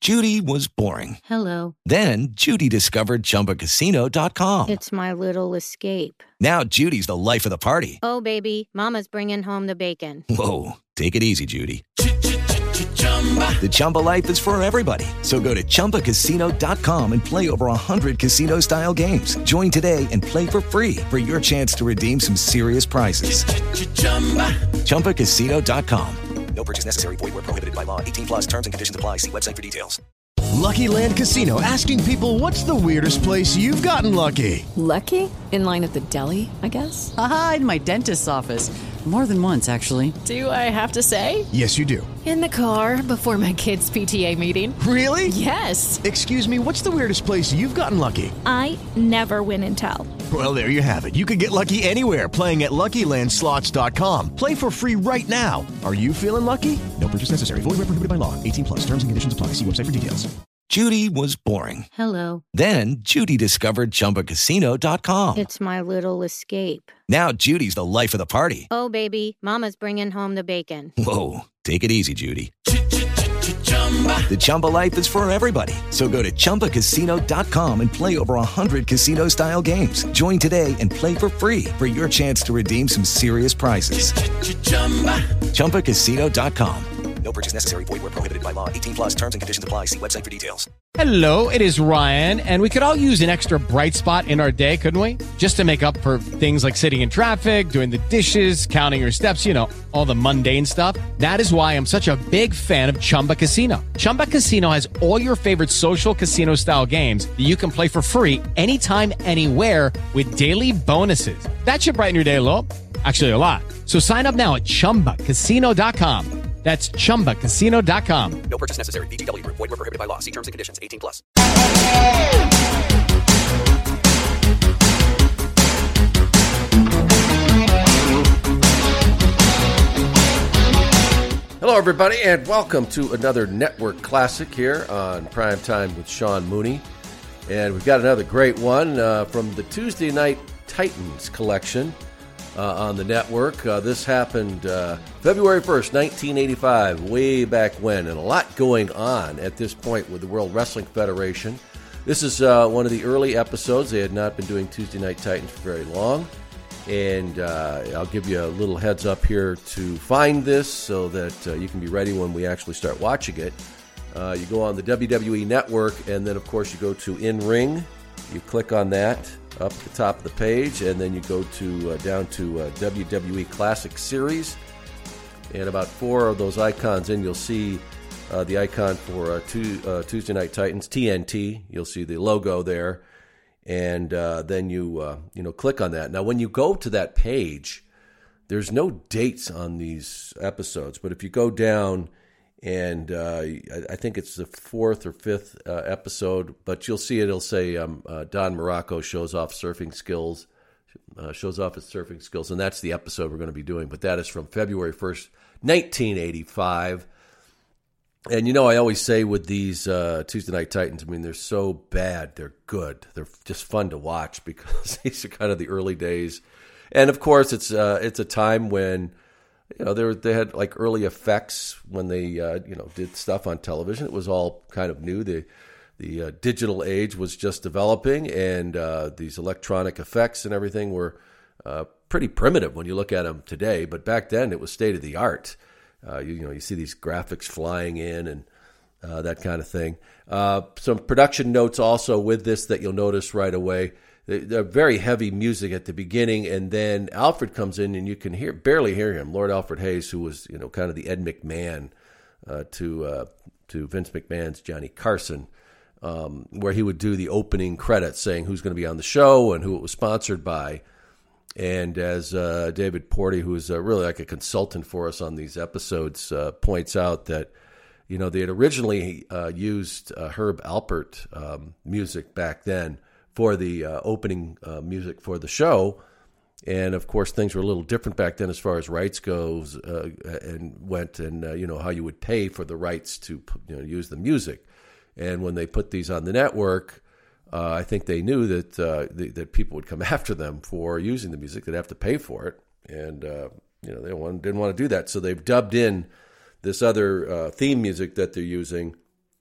Judy was boring. Hello. Then Judy discovered ChumbaCasino.com. It's my little escape. Now Judy's the life of the party. Oh, baby, mama's bringing home the bacon. Whoa, take it easy, Judy. The Chumba life is for everybody. So go to ChumbaCasino.com and play over 100 casino-style games. Join today and play for free for your chance to redeem some serious prizes. ChumbaCasino.com. No purchase necessary. Void where prohibited by law. 18 plus terms and conditions apply. See website for details. Lucky Land Casino, asking people, what's the weirdest place you've gotten lucky? Lucky? In line at the deli, I guess? Aha, in my dentist's office. More than once, actually. Do I have to say? Yes, you do. In the car before my kids' PTA meeting. Really? Yes. Excuse me, what's the weirdest place you've gotten lucky? I never win and tell. Well, there you have it. You can get lucky anywhere, playing at LuckyLandSlots.com. Play for free right now. Are you feeling lucky? No purchase necessary. Void where prohibited by law. 18 plus. Terms and conditions apply. See website for details. Judy was boring. Hello. Then Judy discovered ChumbaCasino.com. It's my little escape. Now Judy's the life of the party. Oh, baby, mama's bringing home the bacon. Whoa, take it easy, Judy. The Chumba life is for everybody. So go to ChumbaCasino.com and play over 100 casino-style games. Join today and play for free for your chance to redeem some serious prizes. ChumbaCasino.com. No purchase necessary. Void where prohibited by law. 18 plus terms and conditions apply. See website for details. Hello, it is Ryan, and we could all use an extra bright spot in our day, couldn't we? Just to make up for things like sitting in traffic, doing the dishes, counting your steps, you know, all the mundane stuff. That is why I'm such a big fan of Chumba Casino. Chumba Casino has all your favorite social casino-style games that you can play for free anytime, anywhere with daily bonuses. That should brighten your day a little. Actually, a lot. So sign up now at ChumbaCasino.com. That's ChumbaCasino.com. No purchase necessary. VGW Group. Void where prohibited by law. See terms and conditions. 18 plus. Hello, everybody, and welcome to another Network Classic here on Prime Time with Sean Mooney. And we've got another great one from the Tuesday Night Titans collection on the network. This happened February 1st, 1985, way back when, and a lot going on at this point with the World Wrestling Federation. This is one of the early episodes. They had not been doing Tuesday Night Titans for very long, and I'll give you a little heads up here to find this so that you can be ready when we actually start watching it. You go on the WWE Network, and then, of course, you go to In Ring. You click on that up at the top of the page, and then you go to down to WWE Classic Series, and about 4 of those icons in, you'll see the icon for Tuesday Night Titans, TNT. You'll see the logo there, and then you click on that. Now, when you go to that page, there's no dates on these episodes, but if you go down, and I think it's the 4th or 5th episode, but you'll see it'll say Don Morocco shows off his surfing skills, and that's the episode we're going to be doing. But that is from February 1st, 1985. And, I always say with these Tuesday Night Titans, I mean, they're so bad, they're good. They're just fun to watch because these are kind of the early days. And, of course, it's a time when they had like early effects when they did stuff on television. It was all kind of new. The digital age was just developing, and these electronic effects and everything were pretty primitive when you look at them today. But back then, it was state of the art. You see these graphics flying in and that kind of thing. Some production notes also with this that you'll notice right away. They're very heavy music at the beginning, and then Alfred comes in, and you can barely hear him. Lord Alfred Hayes, who was kind of the Ed McMahon to Vince McMahon's Johnny Carson, where he would do the opening credits saying who's going to be on the show and who it was sponsored by. And as David Porty, who is really like a consultant for us on these episodes, points out that they had originally used Herb Alpert music back then for the opening music for the show. And, of course, things were a little different back then as far as rights goes and how you would pay for the rights to use the music. And when they put these on the network, I think they knew that that people would come after them for using the music. They'd have to pay for it. And, they didn't want to do that. So they've dubbed in this other theme music that they're using.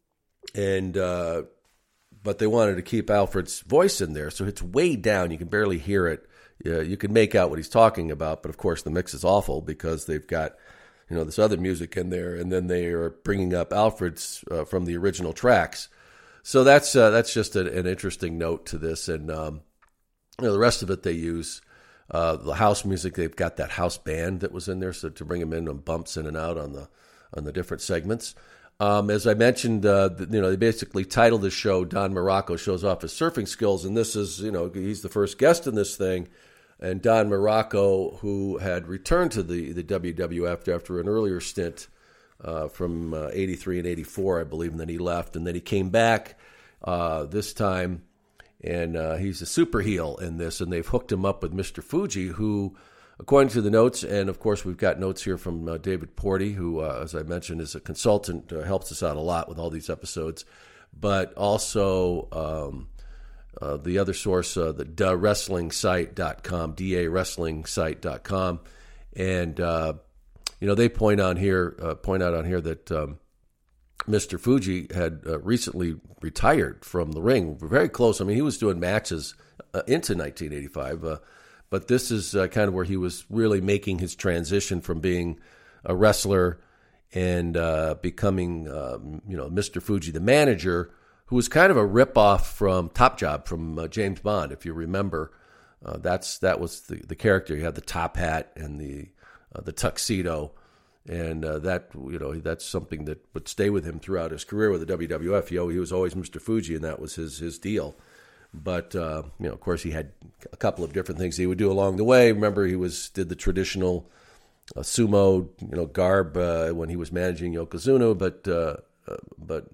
but they wanted to keep Alfred's voice in there, so it's way down. You can barely hear it. You can make out what he's talking about, but of course the mix is awful because they've got this other music in there, and then they are bringing up Alfred's from the original tracks. So that's just an interesting note to this, and the rest of it they use the house music. They've got that house band that was in there, so to bring them in and bumps in and out on the different segments. As I mentioned, they basically titled the show "Don Morocco Shows Off His Surfing Skills," and this is he's the first guest in this thing. And Don Morocco, who had returned to the WWF after an earlier stint from 83 and 84, I believe, and then he left. And then he came back this time, and he's a super heel in this. And they've hooked him up with Mr. Fuji, who, according to the notes, and of course we've got notes here from David Porty, who, as I mentioned, is a consultant, helps us out a lot with all these episodes, but also... the other source, the DaWrestlingSite.com, DaWrestlingSite.com, and they point out on here that Mr. Fuji had recently retired from the ring. We're very close. I mean, he was doing matches into 1985, but this is kind of where he was really making his transition from being a wrestler and becoming, Mr. Fuji, the manager, who was kind of a ripoff from Top Job from James Bond, if you remember. That was the character. He had the top hat and the tuxedo, and that's something that would stay with him throughout his career with the WWF. He was always Mr. Fuji, and that was his deal. But of course, he had a couple of different things he would do along the way. Remember, he did the traditional sumo garb when he was managing Yokozuna, but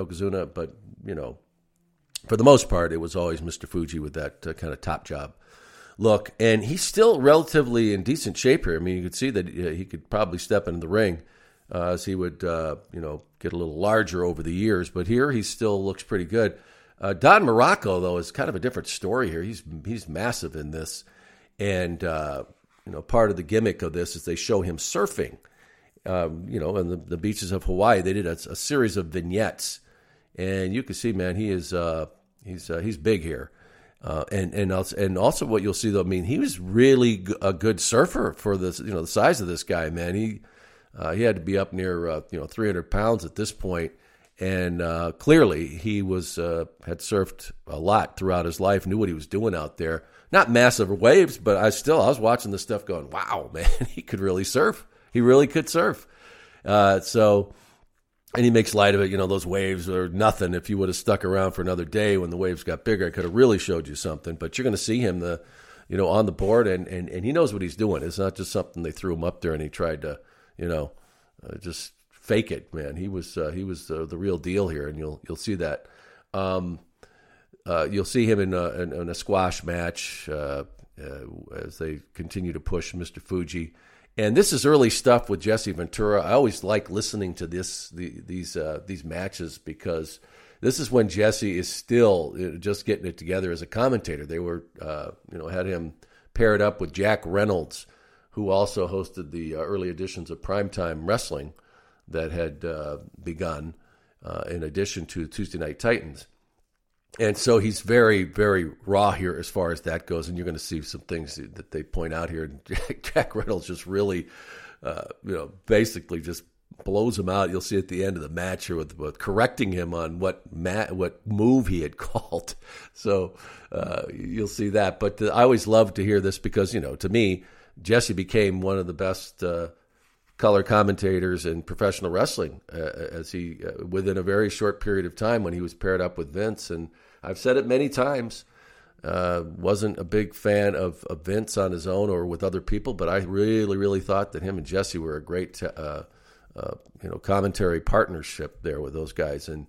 for the most part, it was always Mr. Fuji with that kind of Top Job look. And he's still relatively in decent shape here. I mean, you could see that he could probably step into the ring as he would, get a little larger over the years. But here he still looks pretty good. Don Morocco, though, is kind of a different story here. He's massive in this. And, part of the gimmick of this is they show him surfing, on the beaches of Hawaii. They did a series of vignettes. And you can see, man, he's big here, and also what you'll see though. I mean, he was really a good surfer for this. The size of this guy, man. He had to be up near 300 pounds at this point, and clearly he had surfed a lot throughout his life. Knew what he was doing out there. Not massive waves, but I was watching this stuff going, wow, man, he could really surf. He really could surf. And he makes light of it, those waves are nothing. If you would have stuck around for another day when the waves got bigger, I could have really showed you something. But you're going to see him, on the board, and he knows what he's doing. It's not just something they threw him up there and he tried to, just fake it, man. He was the real deal here, and you'll see that. You'll see him in a squash match as they continue to push Mr. Fuji. And this is early stuff with Jesse Ventura. I always like listening to these matches because this is when Jesse is still just getting it together as a commentator. They were, had him paired up with Jack Reynolds, who also hosted the early editions of Primetime Wrestling that had begun in addition to Tuesday Night Titans. And so he's very, very raw here as far as that goes, and you're going to see some things that they point out here. And Jack Reynolds just really, basically just blows him out. You'll see at the end of the match here with correcting him on what move he had called. So you'll see that. But I always love to hear this because, to me, Jesse became one of the best color commentators in professional wrestling as he within a very short period of time when he was paired up with Vince. And I've said it many times, wasn't a big fan of Vince on his own or with other people, but I really, really thought that him and Jesse were a great commentary partnership there with those guys. And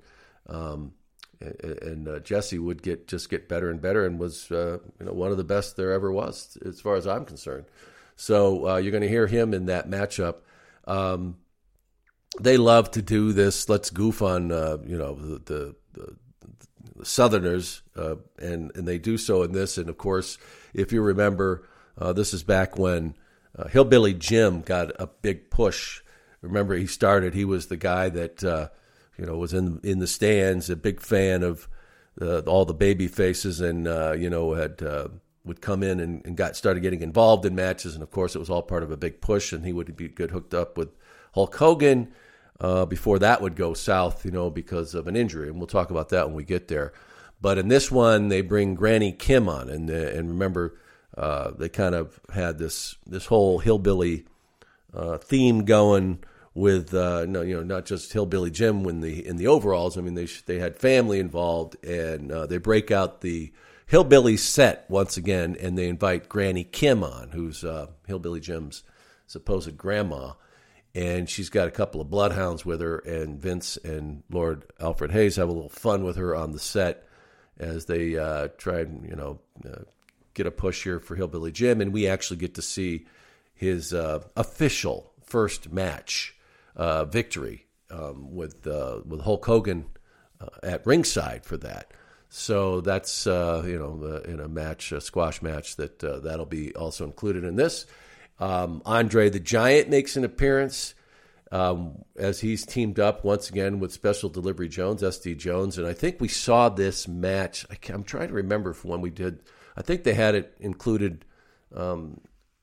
Jesse would get better and better and was one of the best there ever was as far as I'm concerned. So you're going to hear him in that matchup. They love to do this. Let's goof on the Southerners, and they do so in this. And of course, if you remember, this is back when Hillbilly Jim got a big push. Remember, he was the guy that was in the stands, a big fan of all the baby faces, and would come in and started getting involved in matches, and of course it was all part of a big push, and he would get hooked up with Hulk Hogan before that would go south, because of an injury, and we'll talk about that when we get there. But in this one, they bring Granny Kim on, and remember, they kind of had this whole hillbilly theme going with not just Hillbilly Jim in the overalls. I mean, they had family involved, and they break out the hillbilly set once again, and they invite Granny Kim on, who's Hillbilly Jim's supposed grandma, and she's got a couple of bloodhounds with her, and Vince and Lord Alfred Hayes have a little fun with her on the set as they try and get a push here for Hillbilly Jim, and we actually get to see his official first match victory with Hulk Hogan at ringside for that. So that's in a match, a squash match, that'll be also included in this. Andre the Giant makes an appearance as he's teamed up once again with Special Delivery Jones, SD Jones, and I think we saw this match. I'm trying to remember from when we did. I think they had it included, some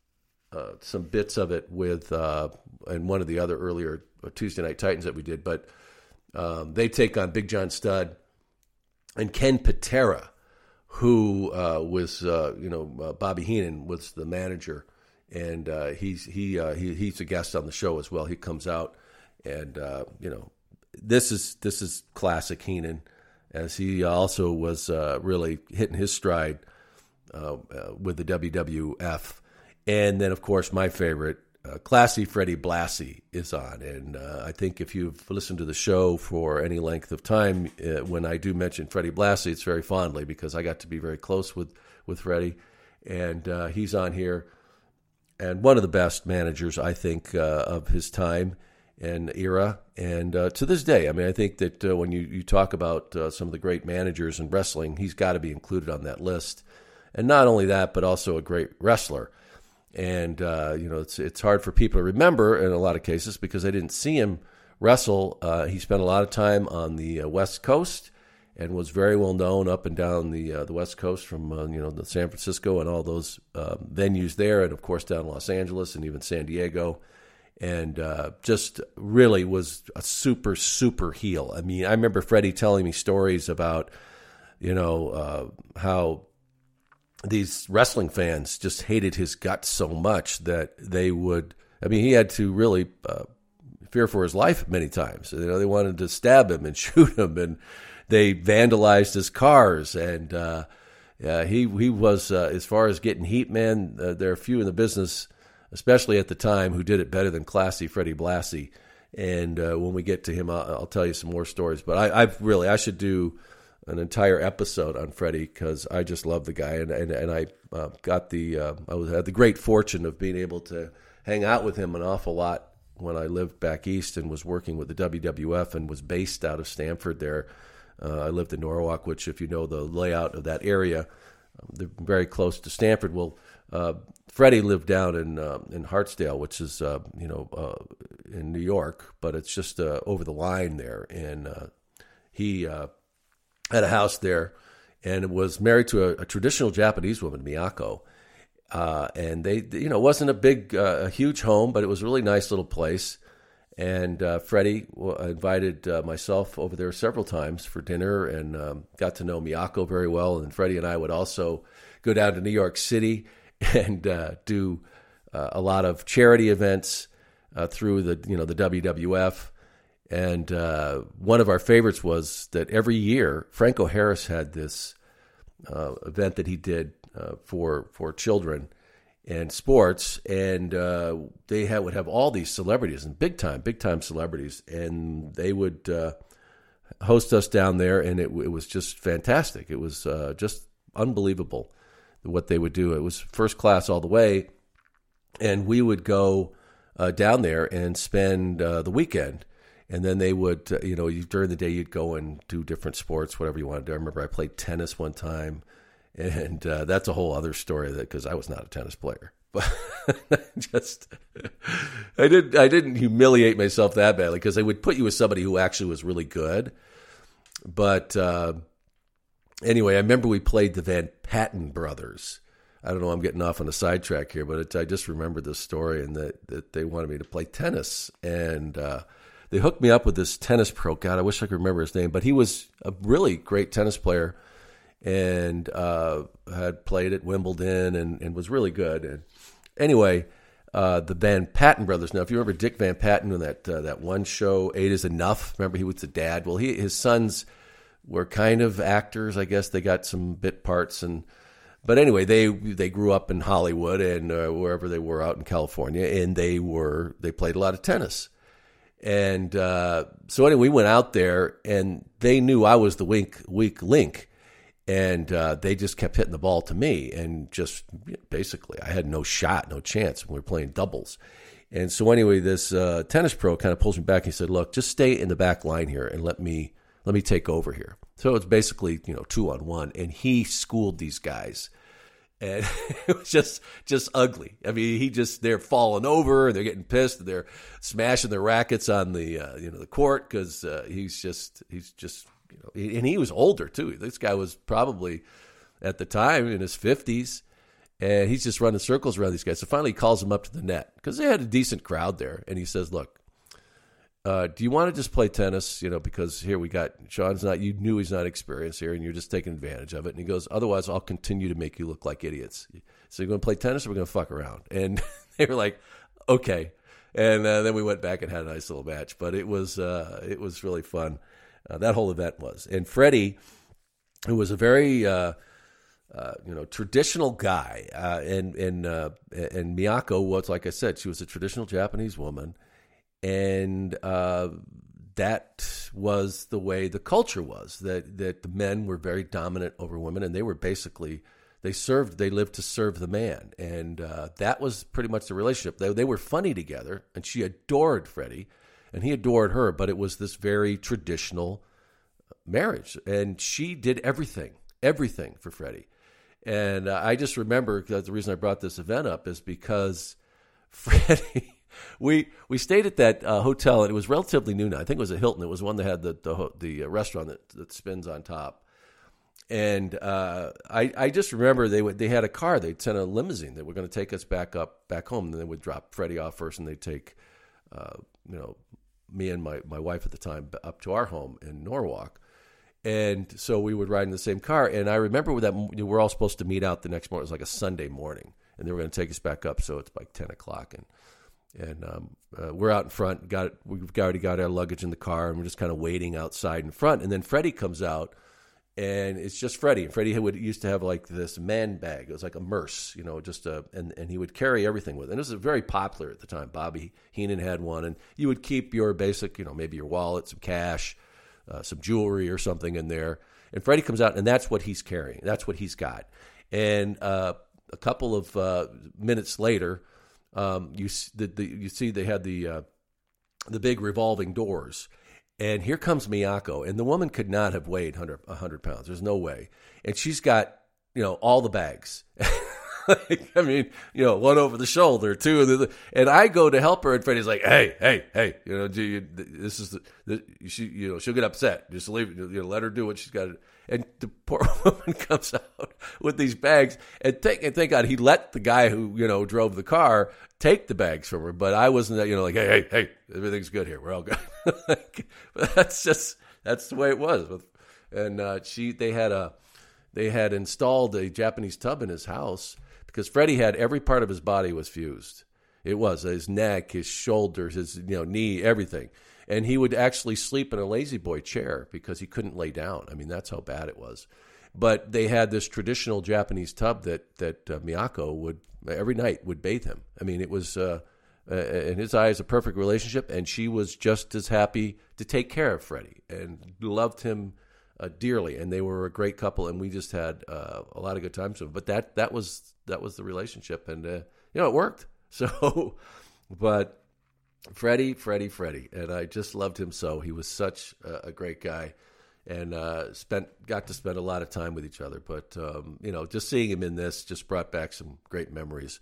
bits of it with in one of the other earlier Tuesday Night Titans that we did, but they take on Big John Studd and Ken Patera, who was Bobby Heenan was the manager, and he's a guest on the show as well. He comes out, and this is classic Heenan, as he also was really hitting his stride with the WWF. And then, of course, my favorite, Classy Freddie Blassie is on. And I think if you've listened to the show for any length of time, when I do mention Freddie Blassie, it's very fondly because I got to be very close with Freddie. And he's on here. And one of the best managers, I think, of his time and era. And to this day, I mean, I think that when you talk about some of the great managers in wrestling, he's got to be included on that list. And not only that, but also a great wrestler. And, it's hard for people to remember in a lot of cases because they didn't see him wrestle. He spent a lot of time on the West Coast and was very well known up and down the West Coast from, the San Francisco and all those venues there. And, of course, down in Los Angeles and even San Diego. And just really was a super, super heel. I mean, I remember Freddie telling me stories about, how these wrestling fans just hated his guts so much that they would, he had to really fear for his life many times. They wanted to stab him and shoot him, and they vandalized his cars. And he was, as far as getting heat, man, there are few in the business, especially at the time, who did it better than Classy Freddie Blassie. And when we get to him, I'll tell you some more stories. But I should do an entire episode on Freddie because I just love the guy, and I got had the great fortune of being able to hang out with him an awful lot when I lived back east and was working with the WWF and was based out of Stamford there. I lived in Norwalk, which, if you know the layout of that area, they're very close to Stamford. Well, Freddie lived down in Hartsdale, which is in New York, but it's just over the line there, and he had a house there, and was married to a traditional Japanese woman, Miyako. And they, it wasn't a big, huge home, but it was a really nice little place. And Freddie invited myself over there several times for dinner, and got to know Miyako very well. And Freddie and I would also go down to New York City and do a lot of charity events through the WWF. And one of our favorites was that every year Franco Harris had this event that he did for children and sports, and they would have all these celebrities and big time celebrities, and they would host us down there, and it was just fantastic. It was just unbelievable what they would do. It was first class all the way, and we would go down there and spend the weekend. And then they would, during the day, you'd go and do different sports, whatever you wanted to do. I remember I played tennis one time, and that's a whole other story because I was not a tennis player. But I didn't humiliate myself that badly because they would put you with somebody who actually was really good. But anyway, I remember we played the Van Patten brothers. I don't know, I'm getting off on a sidetrack here, but I just remembered this story and that they wanted me to play tennis. And they hooked me up with this tennis pro. God, I wish I could remember his name, but he was a really great tennis player and had played at Wimbledon and was really good. And anyway, the Van Patten brothers. Now, if you remember Dick Van Patten in that one show, 8 is Enough, remember he was the dad? Well, his sons were kind of actors, I guess. They got some bit parts. But anyway, they grew up in Hollywood and wherever they were out in California, and they played a lot of tennis. And so anyway, we went out there, and they knew I was the weak link. And they just kept hitting the ball to me, and just basically I had no shot, no chance when we were playing doubles. And so anyway, this tennis pro kind of pulls me back. He said, "Look, just stay in the back line here and let me take over here." So it's basically 2-on-1, and he schooled these guys, and it was just ugly. I mean, they're falling over, they're getting pissed, and they're smashing their rackets on the the court because he's just. And he was older, too. This guy was probably, at the time, in his 50s, and he's just running circles around these guys. So finally he calls them up to the net because they had a decent crowd there. And he says, "Look, do you want to just play tennis? Because here we got Sean's not, you knew he's not experienced here, and you're just taking advantage of it." And he goes, "Otherwise, I'll continue to make you look like idiots. So you're going to play tennis or we're going to fuck around?" And they were like, "Okay." And then we went back and had a nice little match. But it was really fun. That whole event was. And Freddie, who was a very traditional guy, and Miyako was, like I said, she was a traditional Japanese woman, and that was the way the culture was. That the men were very dominant over women, and they were basically they lived to serve the man, and that was pretty much the relationship. They were funny together, and she adored Freddie. And he adored her, but it was this very traditional marriage. And she did everything for Freddie. And I just remember, because the reason I brought this event up is because Freddie, we stayed at that hotel, and it was relatively new now. I think it was a Hilton. It was one that had the restaurant that spins on top. And I just remember they had a car. They'd sent a limousine that were going to take us back home. And they would drop Freddie off first, and they'd take me and my wife at the time up to our home in Norwalk. And so we would ride in the same car. And I remember that we're all supposed to meet out the next morning. It was like a Sunday morning. And they were going to take us back up. So it's like 10 o'clock. And we're out in front. We've already got our luggage in the car. And we're just kind of waiting outside in front. And then Freddie comes out. And it's just Freddie. And Freddie used to have like this man bag. It was like a Merce, and he would carry everything with it. And this was very popular at the time. Bobby Heenan had one. And you would keep your basic, maybe your wallet, some cash, some jewelry or something in there. And Freddie comes out, and that's what he's carrying. That's what he's got. And a couple of minutes later, you see they had the big revolving doors. And here comes Miyako, and the woman could not have weighed 100 pounds. There's no way. And she's got, all the bags. I mean, one over the shoulder, two. And I go to help her, and Freddie's like, hey, this is she'll get upset. Just leave it, let her do what she's got to do. And the poor woman comes out with these bags, and thank God he let the guy who drove the car take the bags from her. But I wasn't like, hey, everything's good here. We're all good. But that's the way it was. And they had installed a Japanese tub in his house because Freddie had every part of his body was fused. It was his neck, his shoulders, his knee, everything. And he would actually sleep in a lazy boy chair because he couldn't lay down. I mean, that's how bad it was. But they had this traditional Japanese tub that Miyako would every night would bathe him. I mean, it was in his eyes a perfect relationship, and she was just as happy to take care of Freddie and loved him dearly. And they were a great couple, and we just had a lot of good times with them. But that was the relationship, and it worked. So, but. Freddie, and I just loved him so. He was such a great guy, and got to spend a lot of time with each other. But just seeing him in this just brought back some great memories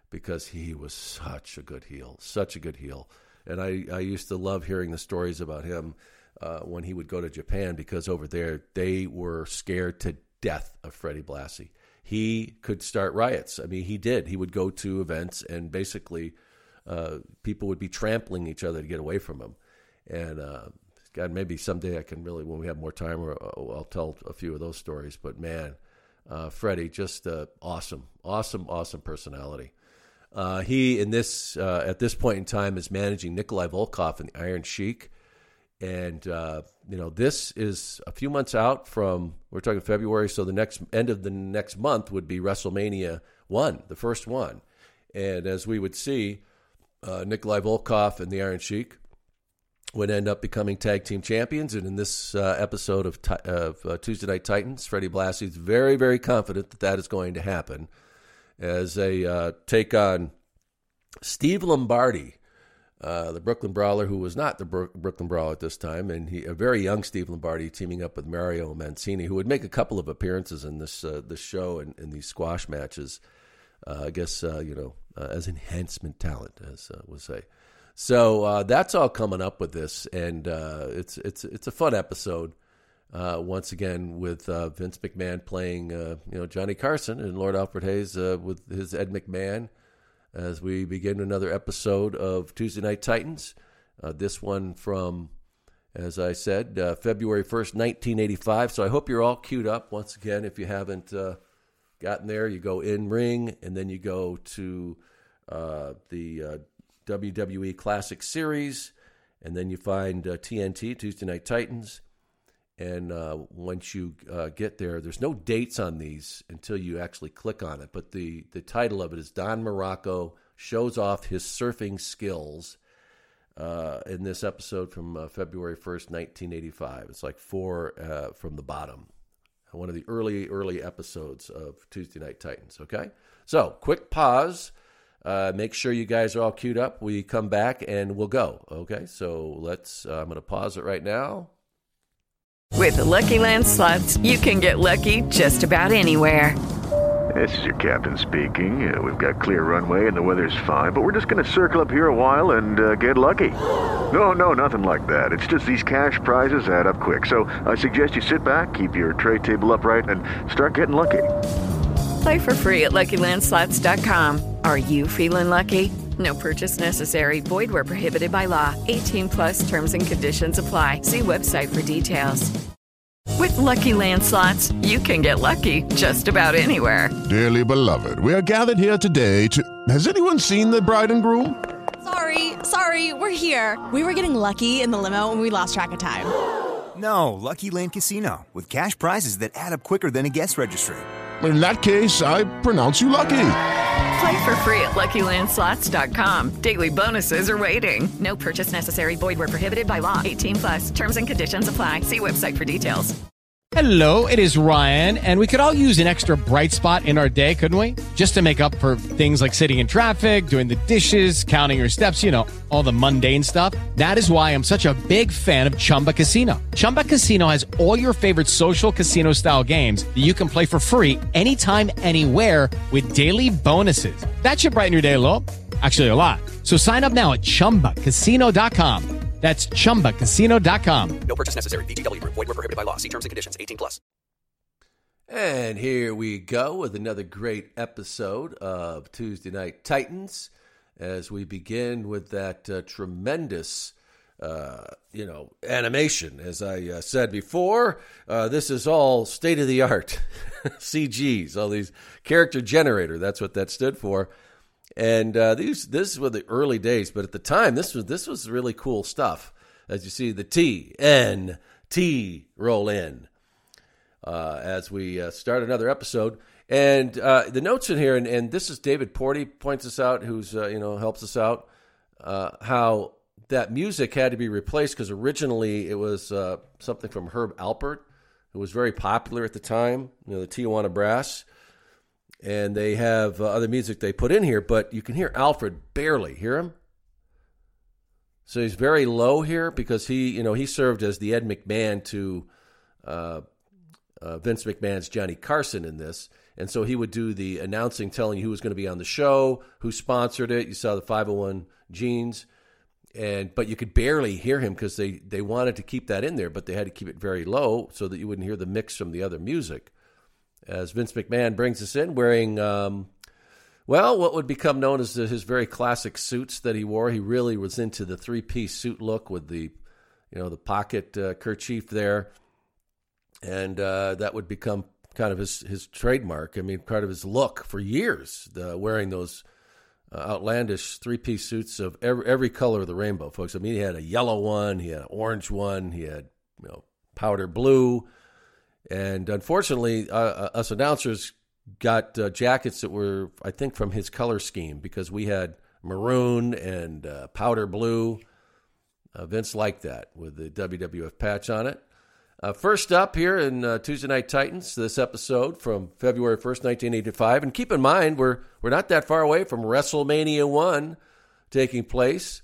because he was such a good heel. And I used to love hearing the stories about him when he would go to Japan, because over there they were scared to death of Freddie Blassie. He could start riots. I mean, he did. He would go to events and basically people would be trampling each other to get away from him. And God, maybe someday I can really, when we have more time, I'll tell a few of those stories. But man, Freddie, just awesome personality. He at this point in time is managing Nikolai Volkov in the Iron Sheik. And, this is a few months out from, we're talking February, so the end of the next month would be WrestleMania 1, the first one. And as we would see, Nikolai Volkov and the Iron Sheik would end up becoming tag team champions. And in this episode of Tuesday Night Titans, Freddie Blassie is very, very confident that is going to happen as they take on Steve Lombardi, the Brooklyn Brawler, who was not the Brooklyn Brawler at this time, and a very young Steve Lombardi teaming up with Mario Mancini, who would make a couple of appearances in this show and in these squash matches, I guess, as enhancement talent, as we'll say. So that's all coming up with this, and it's a fun episode. Once again, with Vince McMahon playing Johnny Carson and Lord Alfred Hayes with his Ed McMahon, as we begin another episode of Tuesday Night Titans. This one from, as I said, February 1st, 1985. So I hope you're all queued up. Once again, if you haven't gotten there, you go in ring, and then you go to the WWE Classic Series, and then you find TNT, Tuesday Night Titans. And once you get there, there's no dates on these until you actually click on it. But the title of it is Don Morocco shows off his surfing skills in this episode from February 1st, 1985. It's like 4 from the bottom. One of the early episodes of Tuesday Night Titans, okay? So, quick pause. Make sure you guys are all queued up. We come back and we'll go, okay? So, I'm going to pause it right now. With the Lucky Land Slots, you can get lucky just about anywhere. This is your captain speaking. We've got clear runway and the weather's fine, but we're just going to circle up here a while and get lucky. No, nothing like that. It's just these cash prizes add up quick. So I suggest you sit back, keep your tray table upright, and start getting lucky. Play for free at LuckyLandSlots.com. Are you feeling lucky? No purchase necessary. Void where prohibited by law. 18+ terms and conditions apply. See website for details. With Lucky Land Slots, you can get lucky just about anywhere. Dearly beloved, we are gathered here today to... Has anyone seen the bride and groom? Sorry, we're here. We were getting lucky in the limo and we lost track of time. No, Lucky Land Casino, with cash prizes that add up quicker than a guest registry. In that case, I pronounce you lucky. Play for free at LuckyLandSlots.com. Daily bonuses are waiting. No purchase necessary. Void where prohibited by law. 18+. Terms and conditions apply. See website for details. Hello, it is Ryan, and we could all use an extra bright spot in our day, couldn't we? Just to make up for things like sitting in traffic, doing the dishes, counting your steps, all the mundane stuff. That is why I'm such a big fan of Chumba Casino. Chumba Casino has all your favorite social casino-style games that you can play for free anytime, anywhere with daily bonuses. That should brighten your day a little. Actually, a lot. So sign up now at ChumbaCasino.com. That's ChumbaCasino.com. No purchase necessary. VGW Group. Void where prohibited by law. See terms and conditions. 18+. And here we go with another great episode of Tuesday Night Titans as we begin with that tremendous, animation. As I said before, this is all state-of-the-art CGs, all these character generator. That's what that stood for. And this were the early days, but at the time, this was really cool stuff. As you see the TNT roll in as we start another episode. And the notes in here, and this is David Porty points us out, who's helps us out, how that music had to be replaced because originally it was something from Herb Alpert, who was very popular at the time, the Tijuana Brass. And they have other music they put in here, but you can hear Alfred barely. Hear him? So he's very low here because he served as the Ed McMahon to Vince McMahon's Johnny Carson in this. And so he would do the announcing, telling you who was going to be on the show, who sponsored it. You saw the 501 jeans. But you could barely hear him because they wanted to keep that in there, but they had to keep it very low so that you wouldn't hear the mix from the other music. As Vince McMahon brings us in wearing, what would become known as his very classic suits that he wore. He really was into the three-piece suit look with the pocket kerchief there. And that would become kind of his trademark. I mean, part of his look for years, wearing those outlandish three-piece suits of every color of the rainbow, folks. I mean, he had a yellow one, he had an orange one, he had powder blue, and unfortunately, us announcers got jackets that were, I think, from his color scheme because we had maroon and powder blue. Vince liked that with the WWF patch on it. First up here in Tuesday Night Titans, this episode from February 1st, 1985. And keep in mind, we're not that far away from WrestleMania 1 taking place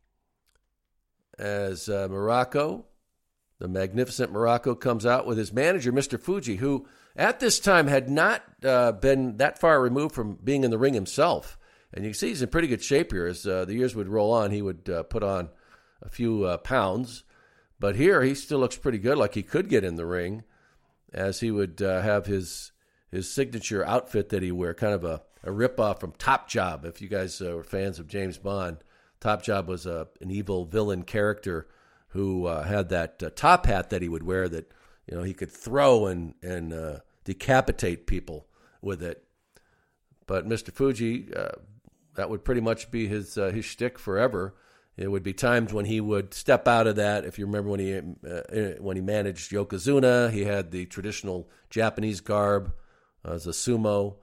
as Muraco, the magnificent Muraco, comes out with his manager, Mr. Fuji, who at this time had not been that far removed from being in the ring himself. And you can see he's in pretty good shape here. As the years would roll on, he would put on a few pounds. But here, he still looks pretty good, like he could get in the ring, as he would have his signature outfit that he wear, kind of a ripoff from Top Job. If you guys are fans of James Bond, Top Job was an evil villain character who had that top hat that he would wear that he could throw and decapitate people with it. But Mr. Fuji, that would pretty much be his shtick forever. There would be times when he would step out of that. If you remember when he managed Yokozuna, he had the traditional Japanese garb as a sumo.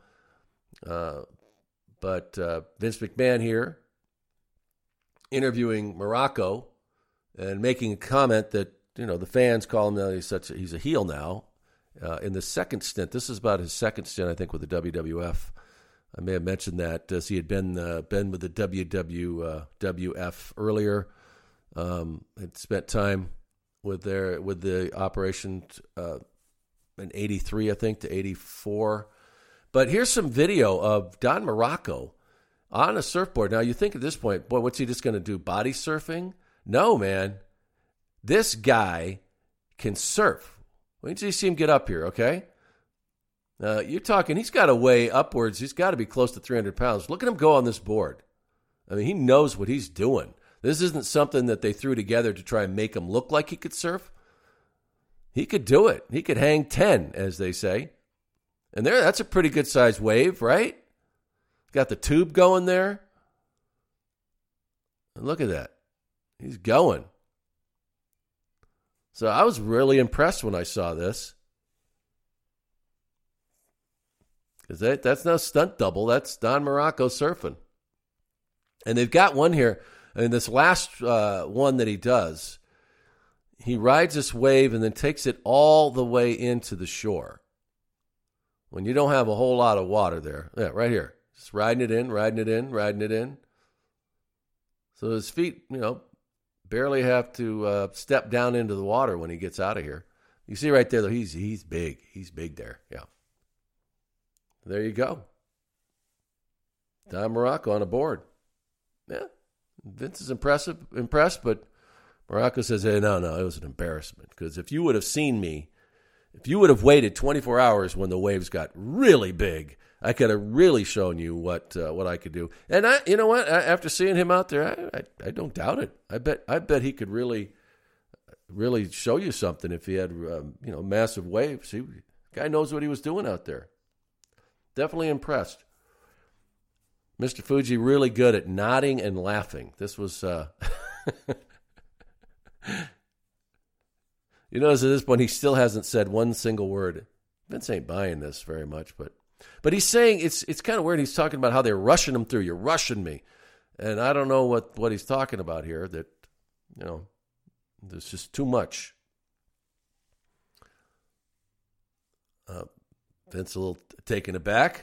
But Vince McMahon here interviewing Muraco and making a comment that the fans call him now. He's a heel now. In the second stint, this is about his second stint, I think, with the WWF. I may have mentioned that as he had been with the WWF earlier. Had spent time with the operation in 83, I think, to 84. But here's some video of Don Muraco on a surfboard. Now, you think at this point, boy, what's he just going to do, body surfing? No, man. This guy can surf. Wait until you see him get up here, okay? You're talking, he's got to weigh upwards. He's got to be close to 300 pounds. Look at him go on this board. I mean, he knows what he's doing. This isn't something that they threw together to try and make him look like he could surf. He could do it. He could hang 10, as they say. And that's a pretty good-sized wave, right? Got the tube going there. And look at that. He's going. So I was really impressed when I saw this. Because that's no stunt double. That's Don Muraco surfing. And they've got one here. And this last one that he does, he rides this wave and then takes it all the way into the shore. When you don't have a whole lot of water there. Yeah, right here. Just riding it in, riding it in, riding it in. So his feet, barely have to step down into the water when he gets out of here. You see right there, though, he's big. He's big there, yeah. There you go. Don Muraco on a board. Yeah. Vince is impressed, but Muraco says, hey, no, it was an embarrassment. Because if you would have seen me, if you would have waited 24 hours when the waves got really big, I could have really shown you what I could do. And you know what? After seeing him out there, I don't doubt it. I bet he could really show you something if he had massive waves. Guy knows what he was doing out there. Definitely impressed. Mr. Fuji really good at nodding and laughing. This was, you notice at this point he still hasn't said one single word. Vince ain't buying this very much, but he's saying it's kind of weird. He's talking about how they're rushing him through. You're rushing me, and I don't know what he's talking about here. That there's just too much. Vince a little taken aback.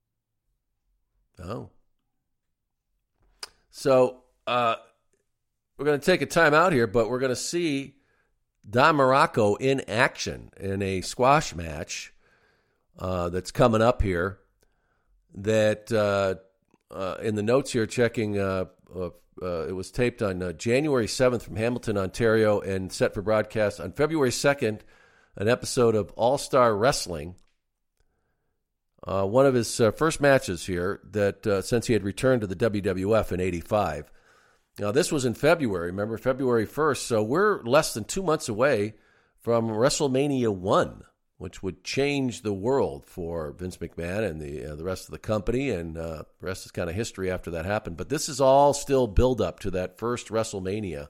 Oh. So we're going to take a time out here, but we're going to see Don Muraco in action in a squash match that's coming up here. That in the notes here, checking, it was taped on January 7th from Hamilton, Ontario, and set for broadcast on February 2nd, an episode of All-Star Wrestling. One of his first matches here that since he had returned to the WWF in '85. Now, this was in February, remember, February 1st, so we're less than 2 months away from WrestleMania 1, which would change the world for Vince McMahon and the rest of the company, and the rest is kind of history after that happened. But this is all still build-up to that first WrestleMania.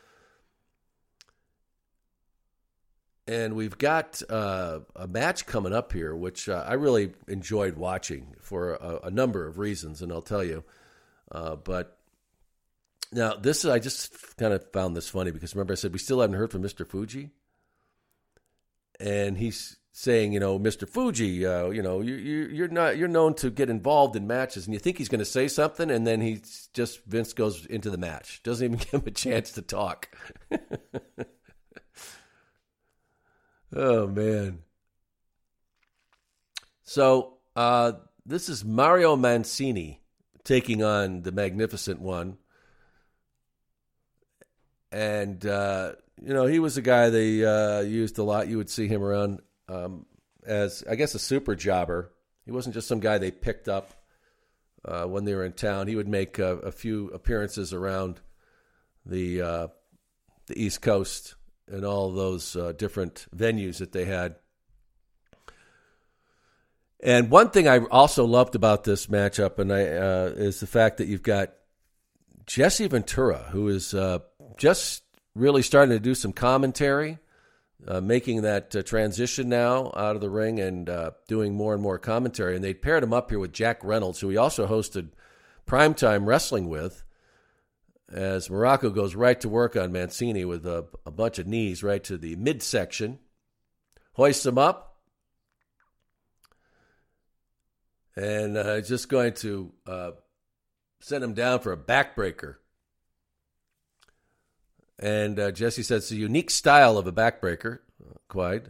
And we've got a match coming up here, which I really enjoyed watching for a number of reasons, and I'll tell you. But now, I just kind of found this funny because remember I said we still haven't heard from Mr. Fuji? And he's saying, Mr. Fuji, you're known to get involved in matches, and you think he's going to say something, and then Vince goes into the match. Doesn't even give him a chance to talk. Oh, man. So, this is Mario Mancini taking on the Magnificent One. And, he was a guy they used a lot. You would see him around as, I guess, a super jobber. He wasn't just some guy they picked up when they were in town. He would make a few appearances around the East Coast and all those different venues that they had. And one thing I also loved about this matchup is the fact that you've got Jesse Ventura, who is just really starting to do some commentary, making that transition now out of the ring and doing more and more commentary. And they paired him up here with Jack Reynolds, who he also hosted Primetime Wrestling with, as Muraco goes right to work on Mancini with a bunch of knees right to the midsection, hoists him up, and just going to send him down for a backbreaker. And Jesse said it's a unique style of a backbreaker, quite,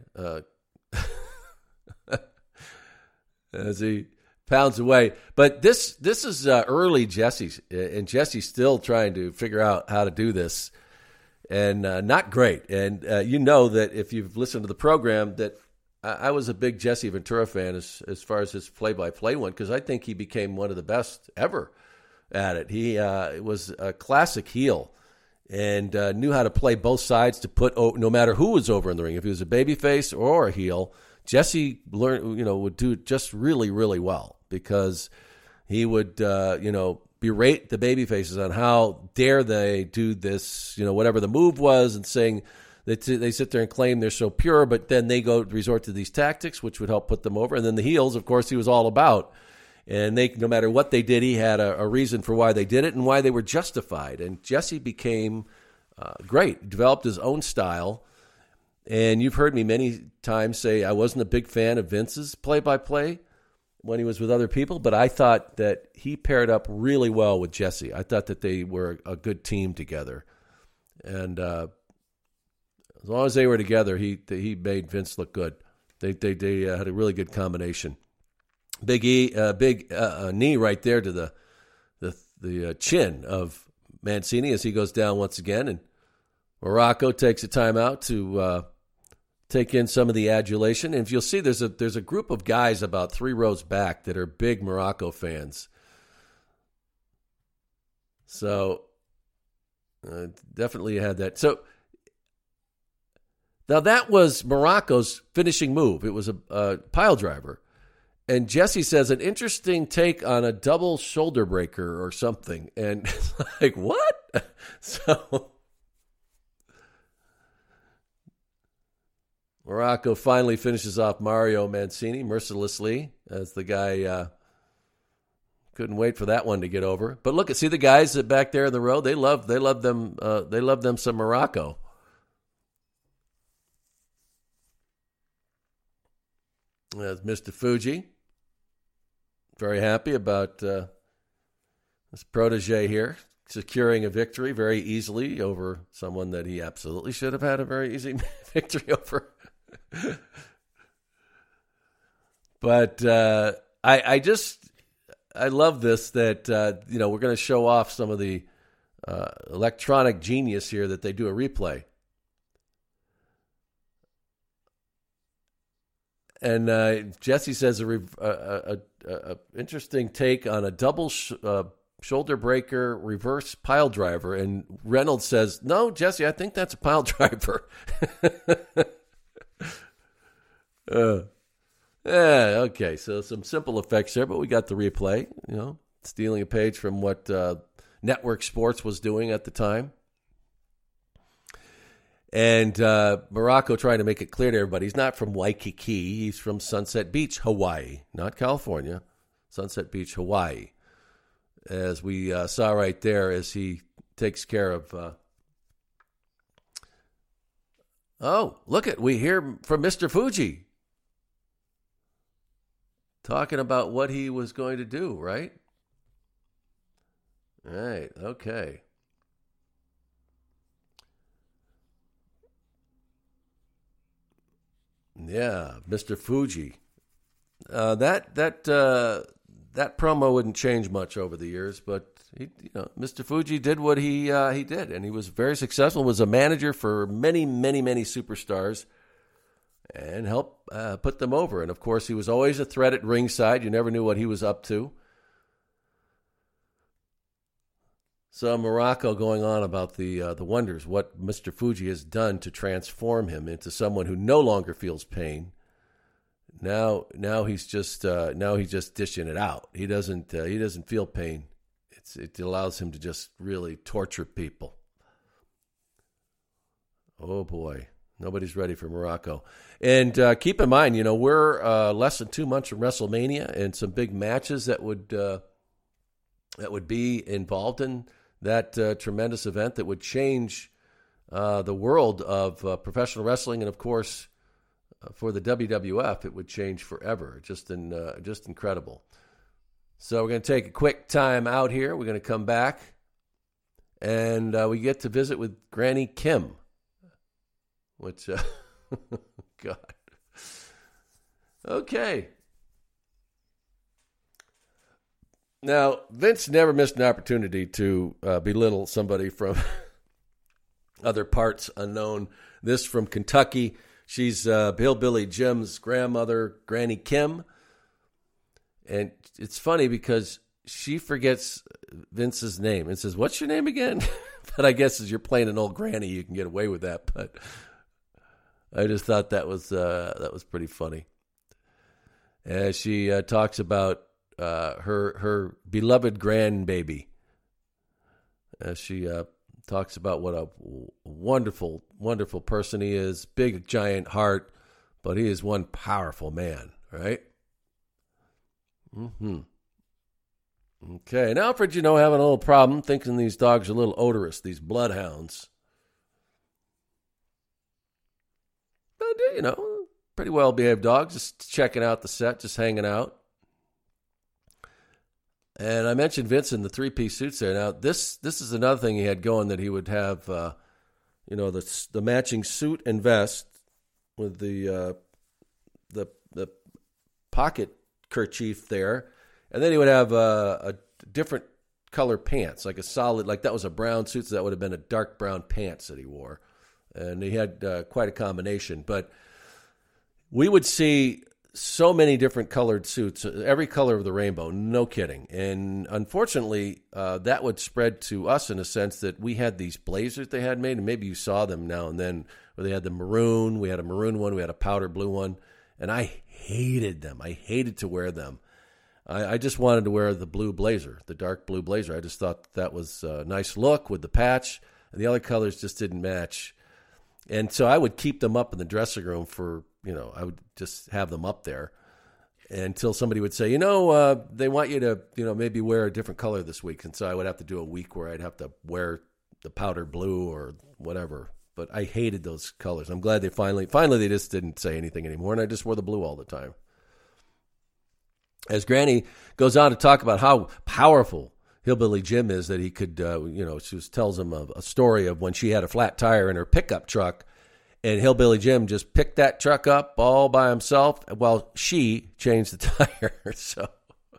as he pounds away. But this is early Jesse's, and Jesse's still trying to figure out how to do this, and not great. And you know that if you've listened to the program that I was a big Jesse Ventura fan as far as his play-by-play went, because I think he became one of the best ever at it. He was a classic heel and knew how to play both sides to put no matter who was over in the ring. If he was a babyface or a heel, Jesse would do it just really, really well, because he would berate the babyfaces on how dare they do this, whatever the move was, and saying they sit there and claim they're so pure, but then they go resort to these tactics which would help put them over. And then the heels, of course, he was all about. And no matter what they did, he had a reason for why they did it and why they were justified. And Jesse became great, developed his own style. And you've heard me many times say I wasn't a big fan of Vince's play-by-play when he was with other people, but I thought that he paired up really well with Jesse. I thought that they were a good team together. And as long as they were together, he made Vince look good. They had a really good combination. Big knee right there to the chin of Mancini as he goes down once again, and Muraco takes a timeout to take in some of the adulation. And if you'll see, there's a group of guys about 3 rows back that are big Muraco fans. So definitely had that. So now that was Muraco's finishing move. It was a pile driver. And Jesse says an interesting take on a double shoulder breaker or something. And it's like, what? So Muraco finally finishes off Mario Mancini mercilessly, as the guy couldn't wait for that one to get over. But look, see the guys back there in the row? They love them some Muraco. That's Mr. Fuji. Very happy about his protege here. securing a victory very easily over someone that he absolutely should have had a very easy victory over. But I love this that, we're going to show off some of the electronic genius here that they do a replay. And Jesse says a interesting take on a double shoulder breaker reverse pile driver. And Reynolds says, no, Jesse, I think that's a pile driver. Okay, so some simple effects there, but we got the replay, stealing a page from what Network Sports was doing at the time. And Morocco trying to make it clear to everybody, he's not from Waikiki. He's from Sunset Beach, Hawaii, not California. Sunset Beach, Hawaii. As we saw right there as he takes care of... we hear from Mr. Fuji. Talking about what he was going to do, right? Right, okay. Yeah, Mr. Fuji. That promo wouldn't change much over the years, but Mr. Fuji did what he did, and he was very successful. Was a manager for many, many, many superstars, and helped put them over. And of course, he was always a threat at ringside. You never knew what he was up to. So Morocco going on about the wonders, what Mr. Fuji has done to transform him into someone who no longer feels pain. Now he's just dishing it out. He doesn't feel pain. It allows him to just really torture people. Oh boy, nobody's ready for Morocco. And keep in mind, we're less than 2 months from WrestleMania, and some big matches that would be involved in that tremendous event that would change the world of professional wrestling, and of course, for the WWF, it would change forever. Just incredible. So we're going to take a quick time out here. We're going to come back, and we get to visit with Granny Kim, which, God. Okay. Now, Vince never missed an opportunity to belittle somebody from other parts unknown. This from Kentucky. She's Hillbilly Jim's grandmother, Granny Kim. And it's funny because she forgets Vince's name and says, "What's your name again?" But I guess as you're playing an old granny, you can get away with that. But I just thought that was pretty funny. As she talks about her beloved grandbaby, as she talks about what a wonderful, wonderful person he is, big, giant heart, but he is one powerful man, right? Mm-hmm. Okay, and Alfred, having a little problem thinking these dogs are a little odorous, these bloodhounds. But, pretty well-behaved dogs, just checking out the set, just hanging out. And I mentioned Vince in the three-piece suits there. Now, this is another thing he had going, that he would have, the matching suit and vest with the pocket kerchief there, and then he would have a different color pants, like a solid, like that was a brown suit, so that would have been a dark brown pants that he wore, and he had quite a combination. But we would see so many different colored suits, every color of the rainbow, no kidding. And unfortunately, that would spread to us in a sense that we had these blazers they had made, and maybe you saw them now and then, where they had the maroon, we had a maroon one, we had a powder blue one, and I hated them. I hated to wear them. I just wanted to wear the blue blazer, the dark blue blazer. I just thought that was a nice look with the patch, and the other colors just didn't match. And so I would keep them up in the dressing room for, I would just have them up there until somebody would say, they want you to, maybe wear a different color this week. And so I would have to do a week where I'd have to wear the powder blue or whatever. But I hated those colors. I'm glad they finally they just didn't say anything anymore, and I just wore the blue all the time. As Granny goes on to talk about how powerful Hillbilly Jim is that he could, she tells him a story of when she had a flat tire in her pickup truck, and Hillbilly Jim just picked that truck up all by himself while she changed the tire. So,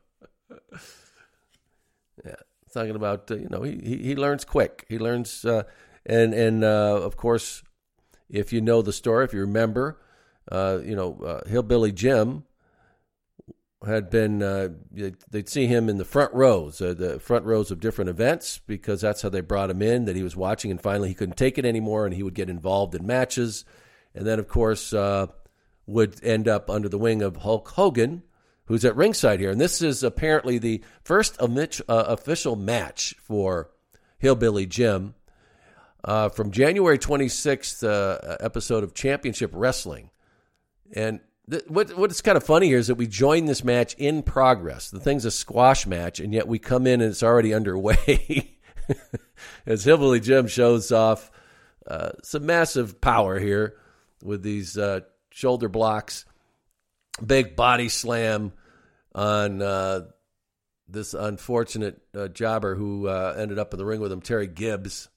yeah, talking about, he learns quick. He learns, and of course, if you know the story, if you remember, Hillbilly Jim had been, they'd see him in the front rows of different events, because that's how they brought him in, that he was watching, and finally he couldn't take it anymore, and he would get involved in matches, and then, of course, would end up under the wing of Hulk Hogan, who's at ringside here. And this is apparently the first official match for Hillbilly Jim from January 26th episode of Championship Wrestling. And what's kind of funny here is that we join this match in progress. The thing's a squash match, and yet we come in and it's already underway as Hillbilly Jim shows off some massive power here with these shoulder blocks, big body slam on this unfortunate jobber who ended up in the ring with him, Terry Gibbs.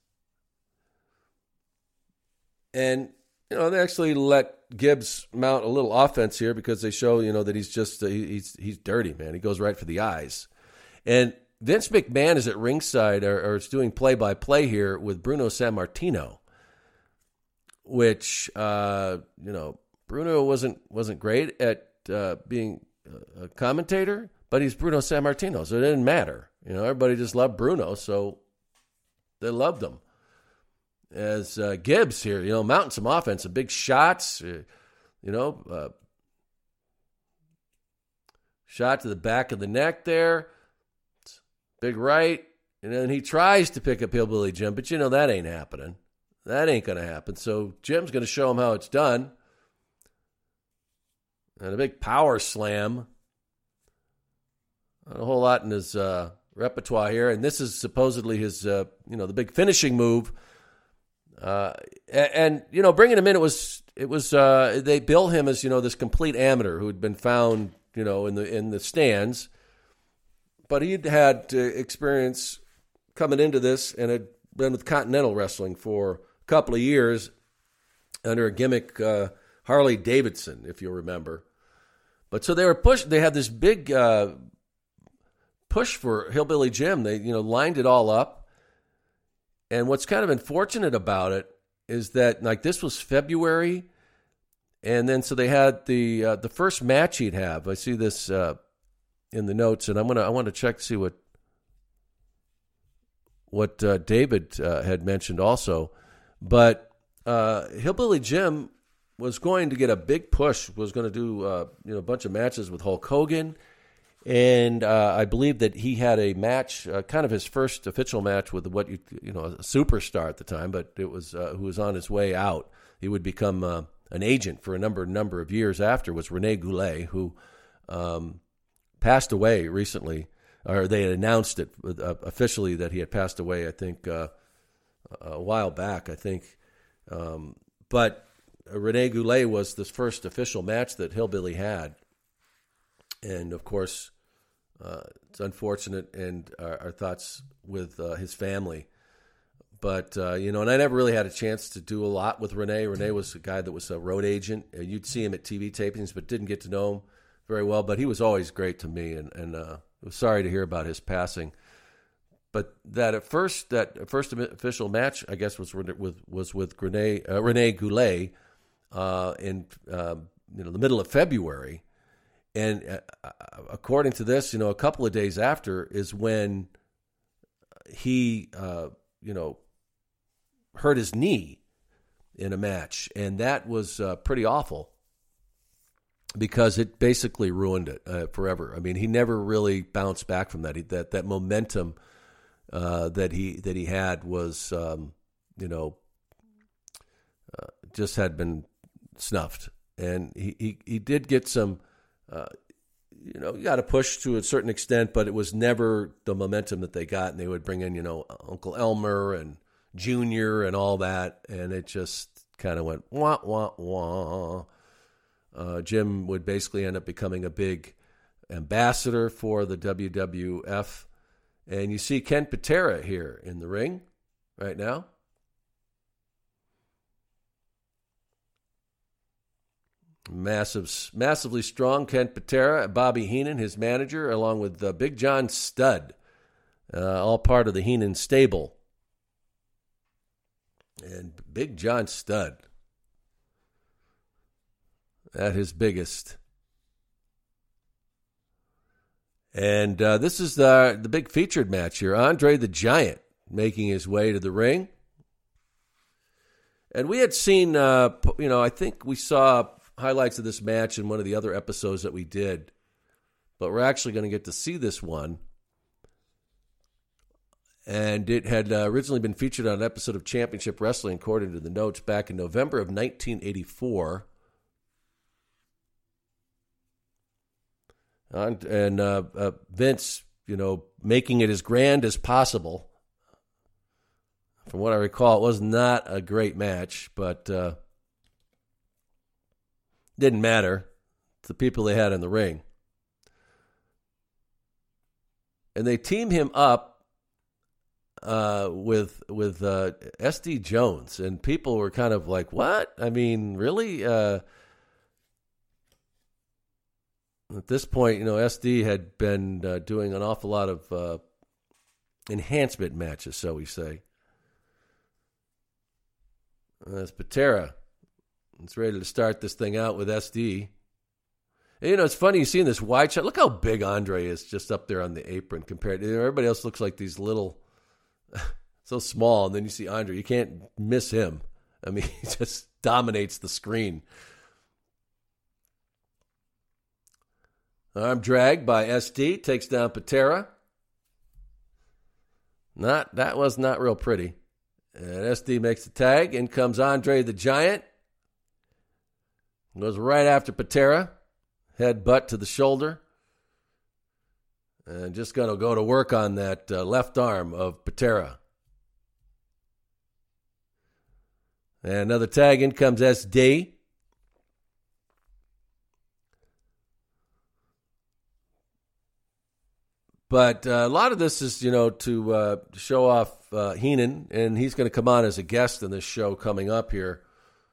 And they actually let Gibbs mount a little offense here, because they show, that he's just, he's dirty, man. He goes right for the eyes. And Vince McMahon is at ringside, or is doing play-by-play here with Bruno Sammartino, which, Bruno wasn't great at being a commentator, but he's Bruno Sammartino, so it didn't matter. Everybody just loved Bruno, so they loved him. As Gibbs here, mounting some offense, some big shots, shot to the back of the neck there, big right, and then he tries to pick up Hillbilly Jim, but that ain't happening. That ain't going to happen. So Jim's going to show him how it's done. And a big power slam. Not a whole lot in his repertoire here, and this is supposedly his, the big finishing move. And bringing him in, it was they bill him as this complete amateur who had been found in the stands, but he'd had experience coming into this and had been with Continental Wrestling for a couple of years under a gimmick, Harley Davidson, if you'll remember. But so they were pushed. They had this big push for Hillbilly Jim. They lined it all up. And what's kind of unfortunate about it is that, this was February, and then so they had the first match he'd have. I see this in the notes, and I want to check to see what David had mentioned also. But Hillbilly Jim was going to get a big push. Was going to do a bunch of matches with Hulk Hogan. And I believe that he had a match, kind of his first official match with a superstar at the time, but it was who was on his way out. He would become an agent for a number of years after, was Rene Goulet, who passed away recently, or they had announced it officially that he had passed away, I think, a while back, I think. But Rene Goulet was the first official match that Hillbilly had. And, of course, it's unfortunate, and our thoughts with his family. But, and I never really had a chance to do a lot with Rene. Rene was a guy that was a road agent. You'd see him at TV tapings, but didn't get to know him very well. But he was always great to me, and I was sorry to hear about his passing. But that first official match, I guess, was with Rene Goulet in the middle of February. And according to this, a couple of days after is when he, hurt his knee in a match. And that was pretty awful because it basically ruined it forever. I mean, he never really bounced back from that. That momentum that he had was, just had been snuffed. And he did get some... you got to push to a certain extent, but it was never the momentum that they got. And they would bring in, Uncle Elmer and Junior and all that. And it just kind of went, wah, wah, wah. Jim would basically end up becoming a big ambassador for the WWF. And you see Ken Patera here in the ring right now. Massively strong Ken Patera, Bobby Heenan, his manager, along with Big John Studd, all part of the Heenan stable. And Big John Studd at his biggest. And this is the big featured match here. Andre the Giant making his way to the ring. And we had seen, I think we saw highlights of this match in one of the other episodes that we did. But we're actually going to get to see this one. And it had originally been featured on an episode of Championship Wrestling, according to the notes, back in November of 1984. And Vince, making it as grand as possible. From what I recall, it was not a great match, but didn't matter. It's the people they had in the ring. And they team him up with S.D. Jones, and people were kind of like, what? I mean, really? At this point, SD had been doing an awful lot of enhancement matches, so we say. That's Patera. It's ready to start this thing out with SD. And, it's funny, you see in this wide shot, look how big Andre is just up there on the apron compared to everybody else. Looks like these little, so small, and then you see Andre. You can't miss him. I mean, he just dominates the screen. Arm drag by SD, takes down Patera. That was not real pretty. And SD makes the tag. In comes Andre the Giant. Goes right after Patera. Headbutt to the shoulder. And just going to go to work on that left arm of Patera. And another tag. In comes SD. But a lot of this is, to show off Heenan, and he's going to come on as a guest in this show coming up here.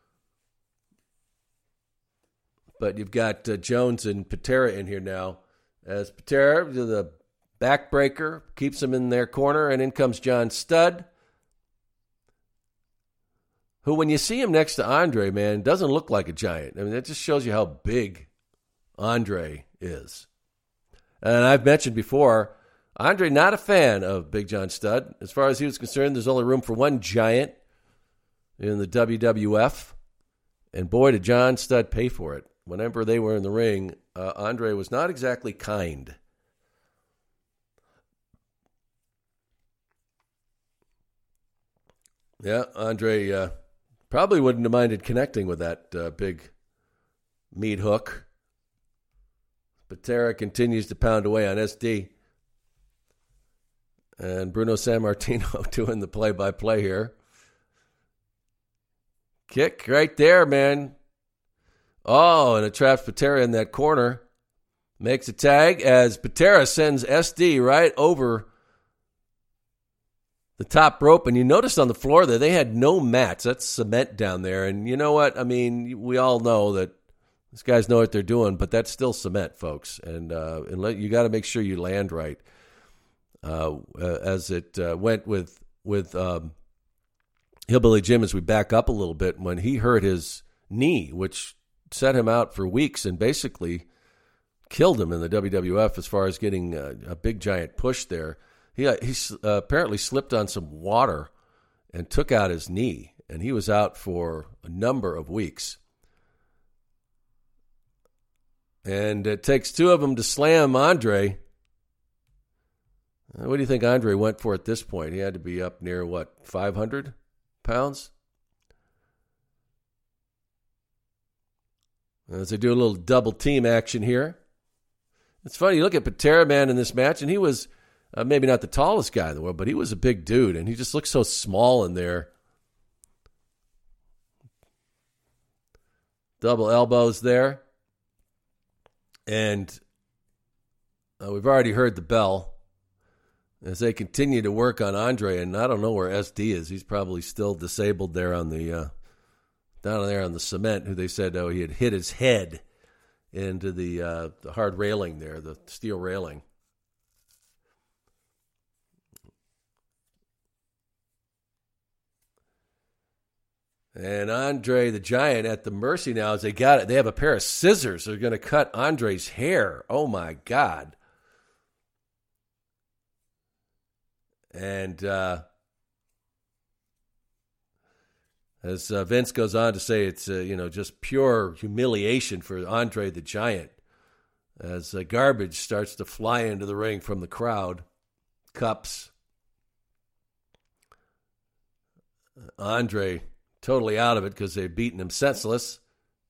But you've got Jones and Patera in here now. As Patera, the backbreaker, keeps him in their corner, and in comes John Studd, who, when you see him next to Andre, man, doesn't look like a giant. I mean, that just shows you how big Andre is. And I've mentioned before, Andre not a fan of Big John Studd. As far as he was concerned, there's only room for one giant in the WWF. And boy, did John Studd pay for it. Whenever they were in the ring, Andre was not exactly kind. Yeah, Andre probably wouldn't have minded connecting with that big meat hook. Patera continues to pound away on SD. And Bruno Sammartino doing the play-by-play here. Kick right there, man. Oh, and it traps Patera in that corner. Makes a tag as Patera sends SD right over the top rope. And you noticed on the floor there, they had no mats. That's cement down there. And you know what? I mean, we all know that these guys know what they're doing, but that's still cement, folks. And you got to make sure you land right. As it went with Hillbilly Jim, as we back up a little bit, when he hurt his knee, which set him out for weeks and basically killed him in the WWF as far as getting a big giant push there. He apparently slipped on some water and took out his knee, and he was out for a number of weeks. And it takes two of them to slam Andre. What do you think Andre went for at this point? He had to be up near, 500 pounds? As they do a little double team action here. It's funny, you look at Patera, man, in this match, and he was maybe not the tallest guy in the world, but he was a big dude, and he just looked so small in there. Double elbows there. And we've already heard the bell. as they continue to work on Andre, and I don't know where SD is. He's probably still disabled there on the down there on the cement. Who they said he had hit his head into the hard railing there, the steel railing. And Andre the Giant at the mercy now as they got it. They have a pair of scissors. They're going to cut Andre's hair. Oh, my God. And as Vince goes on to say, it's, just pure humiliation for Andre the Giant as garbage starts to fly into the ring from the crowd. Cups. Andre totally out of it because they've beaten him senseless.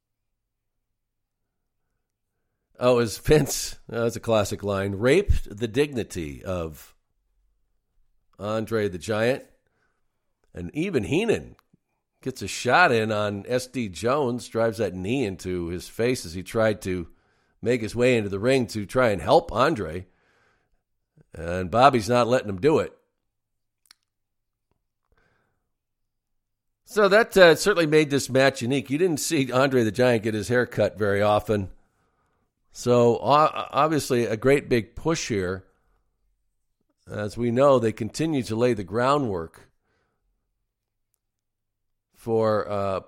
Oh, is Vince, that's a classic line, raped the dignity of Andre the Giant. And even Heenan gets a shot in on SD Jones, drives that knee into his face as he tried to make his way into the ring to try and help Andre. And Bobby's not letting him do it. So that certainly made this match unique. You didn't see Andre the Giant get his hair cut very often. So obviously a great big push here. As we know, they continue to lay the groundwork for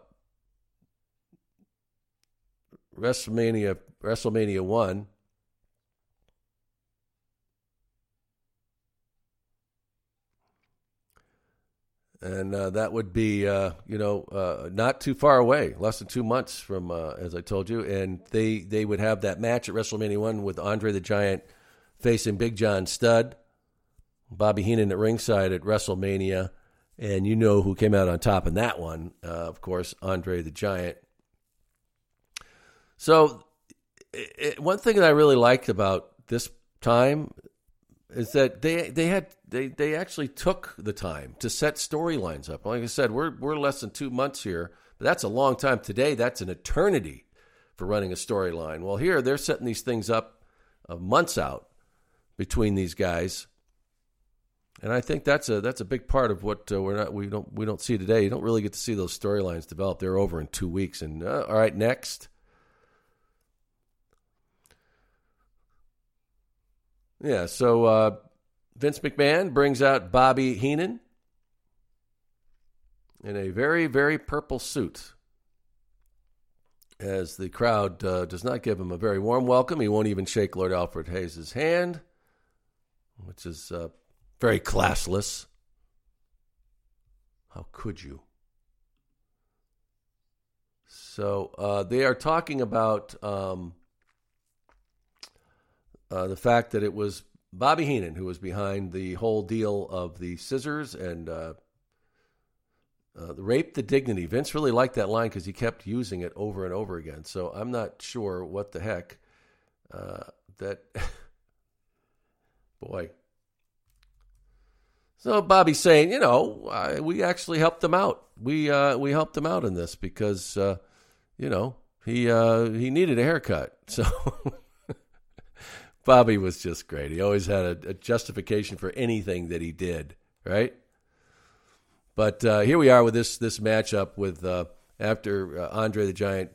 WrestleMania 1. And that would be, not too far away, less than 2 months from, as I told you. And they would have that match at WrestleMania 1 with Andre the Giant facing Big John Studd, Bobby Heenan at ringside at WrestleMania. And you know who came out on top in that one, of course, Andre the Giant. So one thing that I really liked about this time is that they actually took the time to set storylines up. Like I said, we're less than 2 months here, but that's a long time. Today, that's an eternity for running a storyline. Well, here they're setting these things up months out between these guys, and I think that's a big part of what we don't see today. You don't really get to see those storylines develop. They're over in 2 weeks, and all right, next. Yeah, so Vince McMahon brings out Bobby Heenan in a very, very purple suit as the crowd does not give him a very warm welcome. He won't even shake Lord Alfred Hayes' hand, which is very classless. How could you? So they are talking about the fact that it was Bobby Heenan who was behind the whole deal of the scissors and the rape the dignity. Vince really liked that line because he kept using it over and over again. So I'm not sure what the heck that... Boy. So Bobby's saying, we actually helped him out. We helped him out in this because, he needed a haircut. So... Bobby was just great. He always had a justification for anything that he did, right? But here we are with this matchup with after Andre the Giant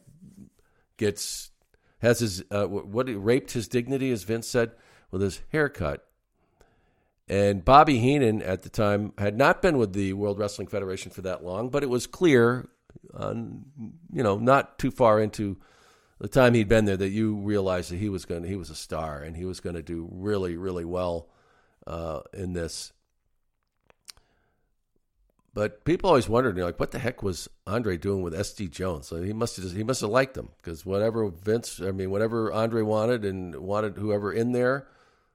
has his raped his dignity, as Vince said, with his haircut. And Bobby Heenan at the time had not been with the World Wrestling Federation for that long, but it was clear, not too far into the time he'd been there, that you realized that he was a star and he was going to do really, really well in this. But people always wondered, what the heck was Andre doing with SD Jones? So he must have liked him because whatever Andre wanted and wanted whoever in there,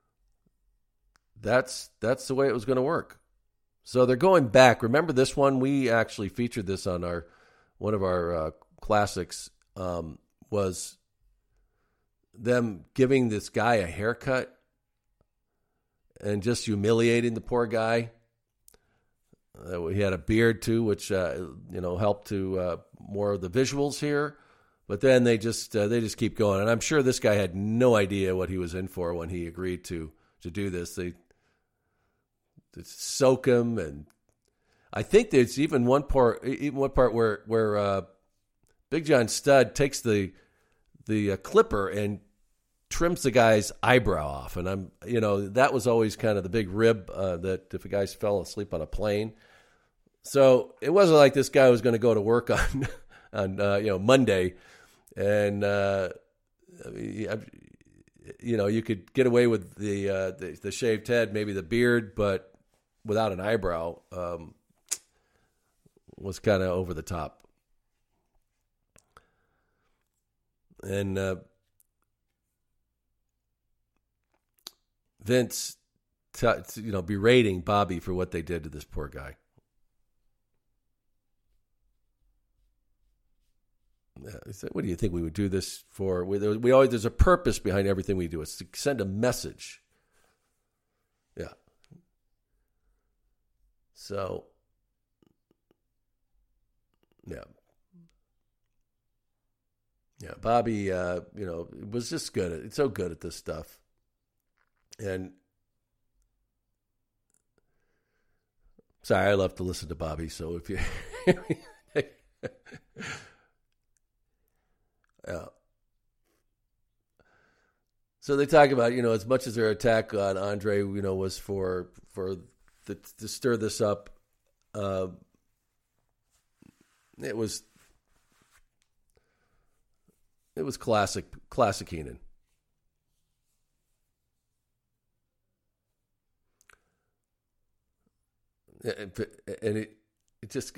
that's the way it was going to work. So they're going back. Remember this one? We actually featured this on one of our classics. Was them giving this guy a haircut and just humiliating the poor guy. He had a beard too, which helped to more of the visuals here. But then they just keep going, and I'm sure this guy had no idea what he was in for when he agreed to do this. to soak him, and I think there's even one part where Big John Studd takes the clipper and trims the guy's eyebrow off, and that was always kind of the big rib that if a guy fell asleep on a plane. So it wasn't like this guy was going to go to work on Monday, and you could get away with the shaved head, maybe the beard, but without an eyebrow was kind of over the top. And Vince, berating Bobby for what they did to this poor guy. He said, "What do you think we would do this for? We always, there's a purpose behind everything we do. It's to send a message." Yeah. So, yeah. Yeah, Bobby, was just good. So good at this stuff. And, sorry, I love to listen to Bobby, so if you... Yeah. So they talk about, as much as their attack on Andre, was for to stir this up, it was classic Heenan. And it just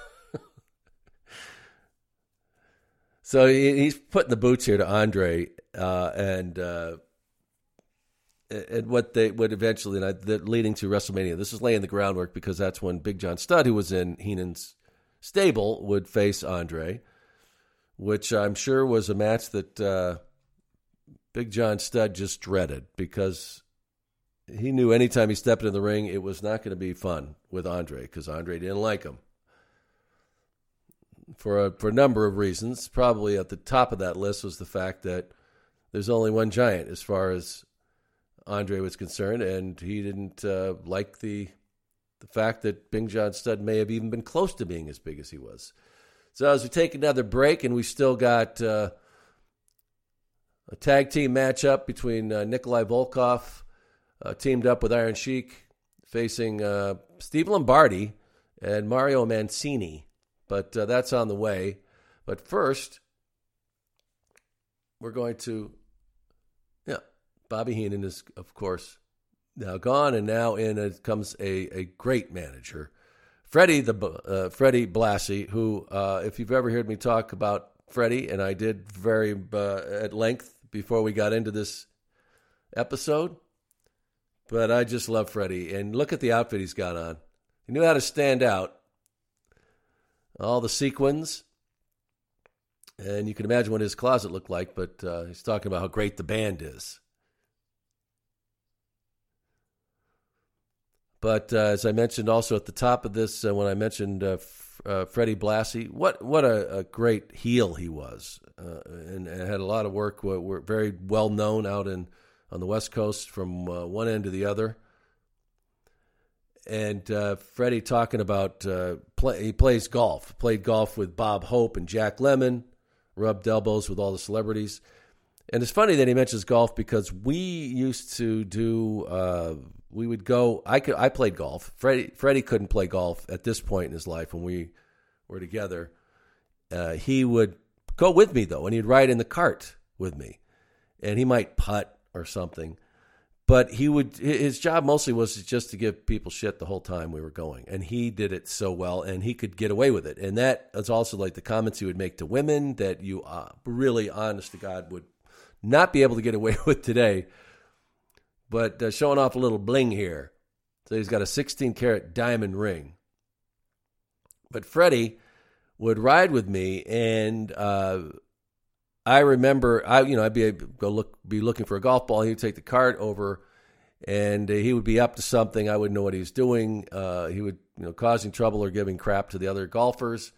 so he's putting the boots here to Andre, and what eventually, leading to WrestleMania. This is laying the groundwork because that's when Big John Studd, who was in Heenan's stable, would face Andre, which I'm sure was a match that Big John Studd just dreaded because he knew anytime he stepped in the ring, it was not going to be fun with Andre because Andre didn't like him. For a number of reasons. Probably at the top of that list was the fact that there's only one giant as far as Andre was concerned, and he didn't like the fact that Big John Studd may have even been close to being as big as he was. So as we take another break, and we still got a tag team matchup between Nikolai Volkov teamed up with Iron Sheik facing Steve Lombardi and Mario Mancini. But that's on the way. But first, we're going to, Bobby Heenan is, of course, now gone, and now in comes a great manager, Freddie Blassie, who, if you've ever heard me talk about Freddie, and I did very at length before we got into this episode, but I just love Freddie. And look at the outfit he's got on. He knew how to stand out. All the sequins, and you can imagine what his closet looked like, but he's talking about how great the band is. But as I mentioned also at the top of this, when I mentioned Freddie Blassie, what a great heel he was, and had a lot of work. Were very well known out on the West Coast from one end to the other. And Freddie talking about he plays golf. Played golf with Bob Hope and Jack Lemmon, rubbed elbows with all the celebrities. And it's funny that he mentions golf because we used to do. We would go. I played golf. Freddie couldn't play golf at this point in his life when we were together. He would go with me though, and he'd ride in the cart with me, and he might putt or something. But his job mostly was just to give people shit the whole time we were going. And he did it so well, and he could get away with it. And that is also like the comments he would make to women that you really, honest to God, would not be able to get away with today. But showing off a little bling here. So he's got a 16-karat diamond ring. But Freddie would ride with me, and I remember, I'd be looking for a golf ball. He would take the cart over, and he would be up to something. I wouldn't know what he was doing. He would, causing trouble or giving crap to the other golfers.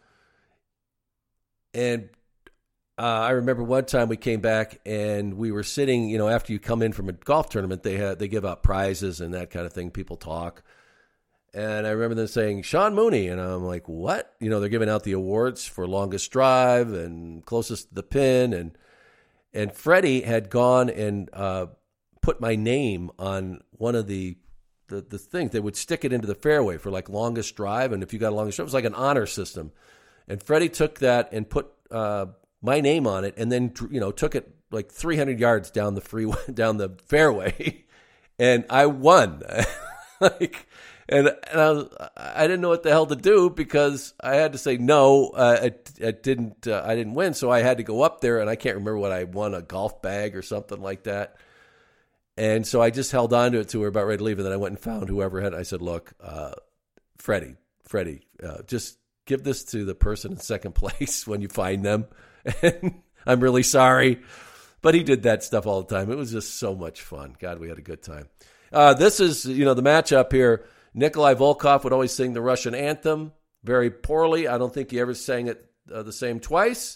And I remember one time we came back and we were sitting. After you come in from a golf tournament, they give out prizes and that kind of thing. People talk, And I remember them saying, Sean Mooney. And I'm like, what? You know, they're giving out the awards for longest drive and closest to the pin. And Freddie had gone and put my name on one of the things. They would stick it into the fairway for like longest drive. And if you got a longest drive, it was like an honor system. And Freddie took that and put my name on it and then, you know, took it like 300 yards down the freeway, down the fairway. And I won. And I didn't know what the hell to do because I had to say no. I didn't win, so I had to go up there, and I can't remember what I won, a golf bag or something like that. And so I just held on to it till we were about ready to leave, and then I went and found whoever had. I said, "Look, Freddie, just give this to the person in second place when you find them. And I'm really sorry." But he did that stuff all the time. It was just so much fun. God, we had a good time. This is, the matchup here. Nikolai Volkov would always sing the Russian anthem very poorly. I don't think he ever sang it the same twice,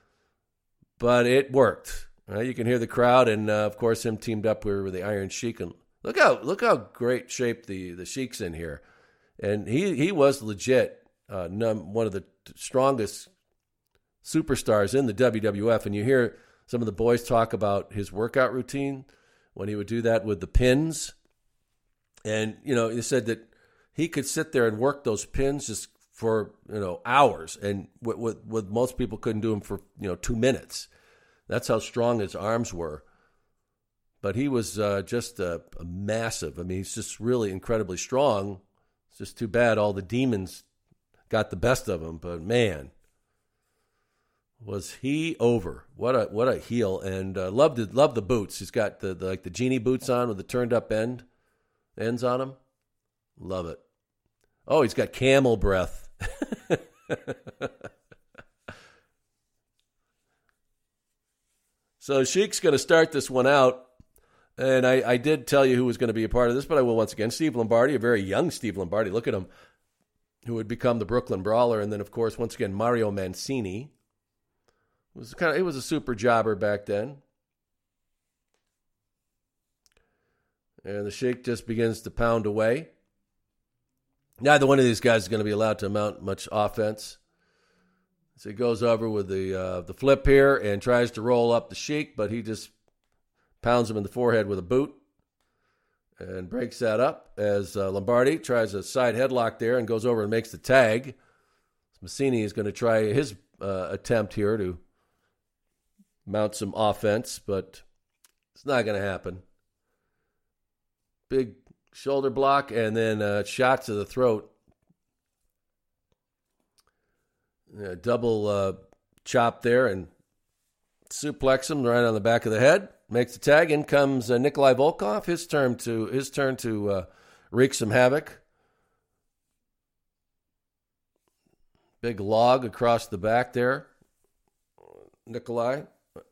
but it worked. Right? You can hear the crowd, and of course, him teamed up with the Iron Sheik. And look how great shape the Sheik's in here, and he was legit one of the strongest superstars in the WWF. And you hear some of the boys talk about his workout routine when he would do that with the pins. And, he said that he could sit there and work those pins just for, hours. And with most people couldn't do them for, 2 minutes. That's how strong his arms were. But he was just a massive. I mean, he's just really incredibly strong. It's just too bad all the demons got the best of him. But, man, was he over. What a heel. And loved the boots. He's got the genie boots on with the turned up ends on them. Love it. Oh, he's got camel breath. So Sheik's going to start this one out. And I did tell you who was going to be a part of this, but I will once again. Steve Lombardi, a very young Steve Lombardi. Look at him. Who would become the Brooklyn Brawler. And then, of course, once again, Mario Mancini. He was a super jobber back then. And the Sheik just begins to pound away. Neither one of these guys is going to be allowed to mount much offense. So he goes over with the flip here and tries to roll up the Sheik, but he just pounds him in the forehead with a boot and breaks that up as Lombardi tries a side headlock there and goes over and makes the tag. Mancini is going to try his attempt here to mount some offense, but it's not going to happen. Big shoulder block and then shot to the throat. Double chop there and suplex him right on the back of the head. Makes the tag. In comes Nikolai Volkov. His turn to wreak some havoc. Big log across the back there. Nikolai.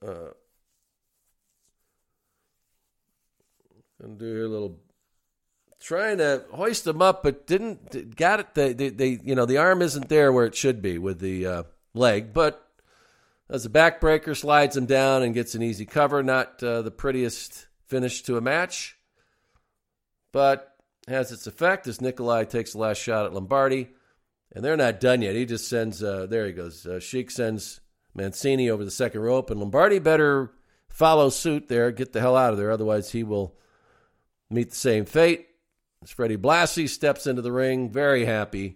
And do a little trying to hoist him up, but got it. The arm isn't there where it should be with the leg, but as a backbreaker slides him down and gets an easy cover. Not the prettiest finish to a match, but has its effect as Nikolai takes the last shot at Lombardi, and they're not done yet. He just sends, there he goes. Sheik sends Mancini over the second rope, and Lombardi better follow suit there, get the hell out of there, otherwise he will meet the same fate. As Freddie Blassie steps into the ring, very happy.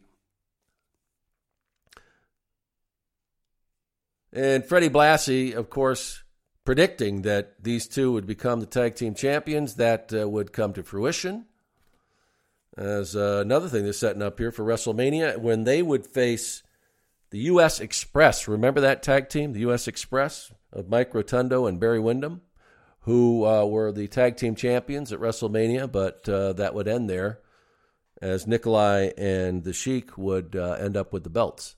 And Freddie Blassie, of course, predicting that these two would become the tag team champions. That would come to fruition. As another thing they're setting up here for WrestleMania, when they would face the U.S. Express. Remember that tag team, the U.S. Express, of Mike Rotundo and Barry Windham, who were the tag team champions at WrestleMania, but that would end there as Nikolai and the Sheik would end up with the belts.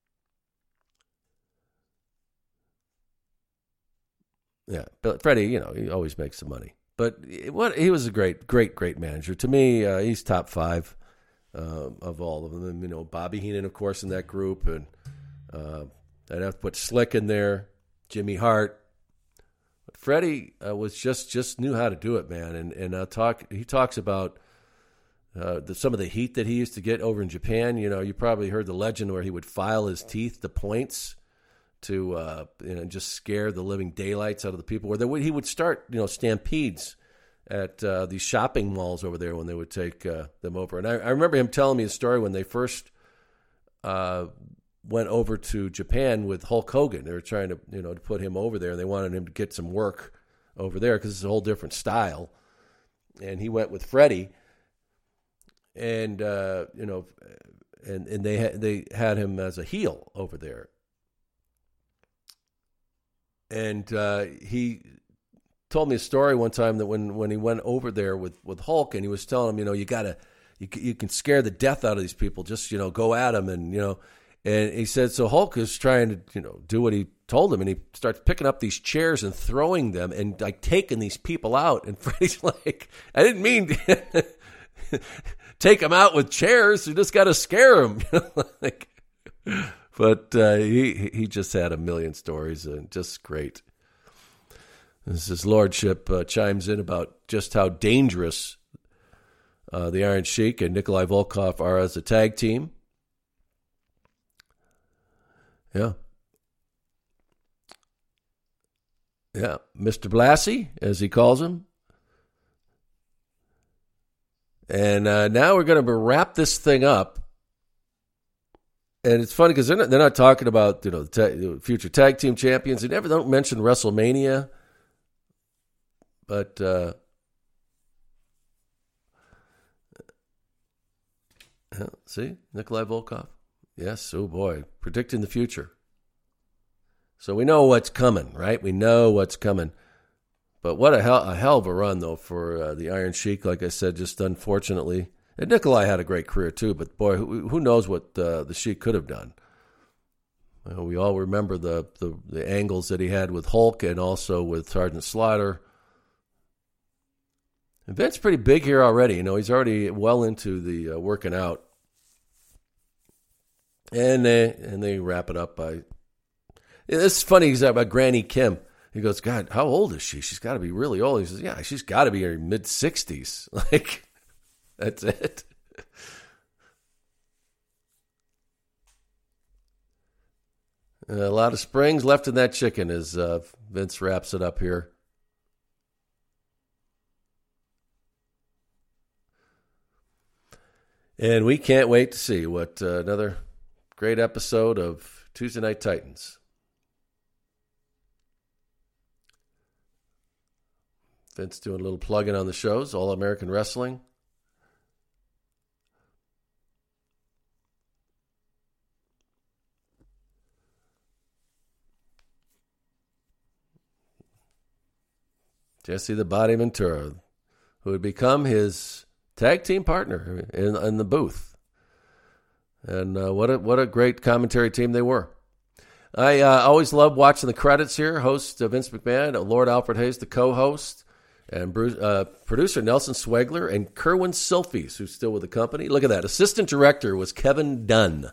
Yeah, but Freddie, he always makes some money. But he was a great manager. To me, he's top 5 of all of them. Bobby Heenan, of course, in that group. And I'd have to put Slick in there, Jimmy Hart. But Freddie was just knew how to do it, man. And he talks about some of the heat that he used to get over in Japan. You probably heard the legend where he would file his teeth to points to just scare the living daylights out of the people. Where he would start stampedes at these shopping malls over there when they would take them over. And I remember him telling me a story when they first went over to Japan with Hulk Hogan. They were trying to to put him over there, and they wanted him to get some work over there because it's a whole different style. And he went with Freddie. And and they had him as a heel over there, and he told me a story one time that when he went over there with Hulk, and he was telling him, you can scare the death out of these people, just go at them, and he said so. Hulk is trying to do what he told him, and he starts picking up these chairs and throwing them and like taking these people out, and Freddie's like, I didn't mean take them out with chairs. You just got to scare them. But he just had a million stories, and just great. His lordship chimes in about just how dangerous the Iron Sheik and Nikolai Volkov are as a tag team. Yeah. Yeah, Mr. Blassie, as he calls him. And now we're going to wrap this thing up. And it's funny because they're not talking about the future tag team champions. They don't mention WrestleMania. But see, Nikolai Volkov. Yes, oh boy, predicting the future. So we know what's coming, right? We know what's coming. But what a hell of a run, though, for the Iron Sheik. Like I said, just unfortunately. And Nikolai had a great career, too. But, boy, who knows what the Sheik could have done. We all remember the angles that he had with Hulk and also with Sergeant Slaughter. And Vince's pretty big here already. He's already well into the working out. And they wrap it up by... It's funny about Granny Kim. He goes, God, how old is she? She's got to be really old. He says, yeah, she's got to be in her mid-60s. Like, that's it. A lot of springs left in that chicken as Vince wraps it up here. And we can't wait to see what another great episode of Tuesday Night Titans. Vince doing a little plug-in on the shows, All American Wrestling. Jesse the Body Ventura, who would become his tag team partner in the booth. And what a great commentary team they were. I always love watching the credits here. Host Vince McMahon, Lord Alfred Hayes, the co-host, and producer Nelson Swegler, and Kerwin Silfies, who's still with the company. Look at that. Assistant director was Kevin Dunn.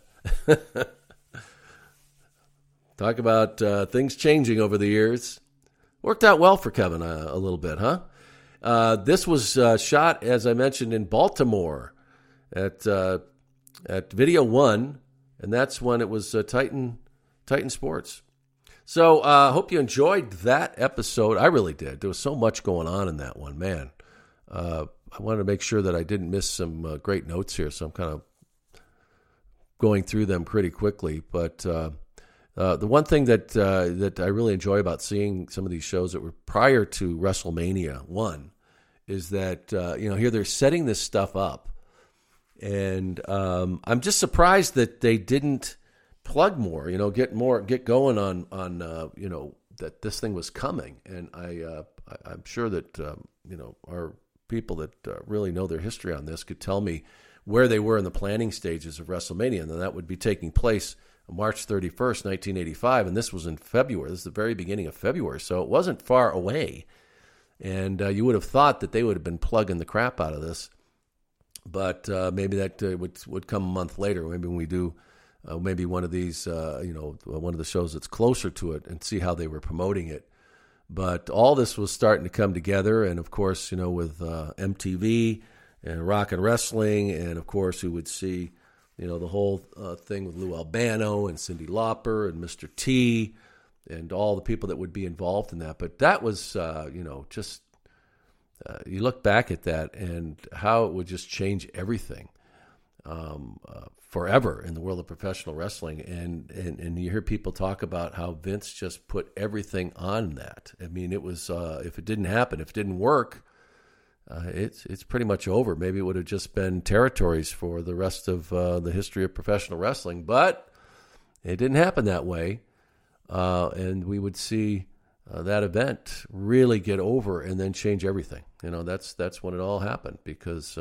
Talk about things changing over the years. Worked out well for Kevin a little bit, huh? This was shot, as I mentioned, in Baltimore at Video One, and that's when it was Titan Sports. So I hope you enjoyed that episode. I really did. There was so much going on in that one, man. I wanted to make sure that I didn't miss some great notes here, so I'm kind of going through them pretty quickly. But the one thing that I really enjoy about seeing some of these shows that were prior to WrestleMania 1 is that here they're setting this stuff up, and I'm just surprised that they didn't plug more, get going on that this thing was coming. And I'm sure that our people that really know their history on this could tell me where they were in the planning stages of WrestleMania, and then that would be taking place March 31st, 1985, and this was in February. This is the very beginning of February, so it wasn't far away. And you would have thought that they would have been plugging the crap out of this, but maybe that would come a month later. Maybe when we do maybe one of these, one of the shows that's closer to it, and see how they were promoting it. But all this was starting to come together, and of course, with MTV and rock and wrestling, and of course we would see, the whole thing with Lou Albano and Cyndi Lauper and Mr. T and all the people that would be involved in that. But that was, just you look back at that and how it would just change everything forever in the world of professional wrestling. And you hear people talk about how Vince just put everything on that. I mean, it was if it didn't happen, if it didn't work, it's pretty much over. Maybe it would have just been territories for the rest of the history of professional wrestling. But it didn't happen that way. And we would see that event really get over and then change everything. That's when it all happened, because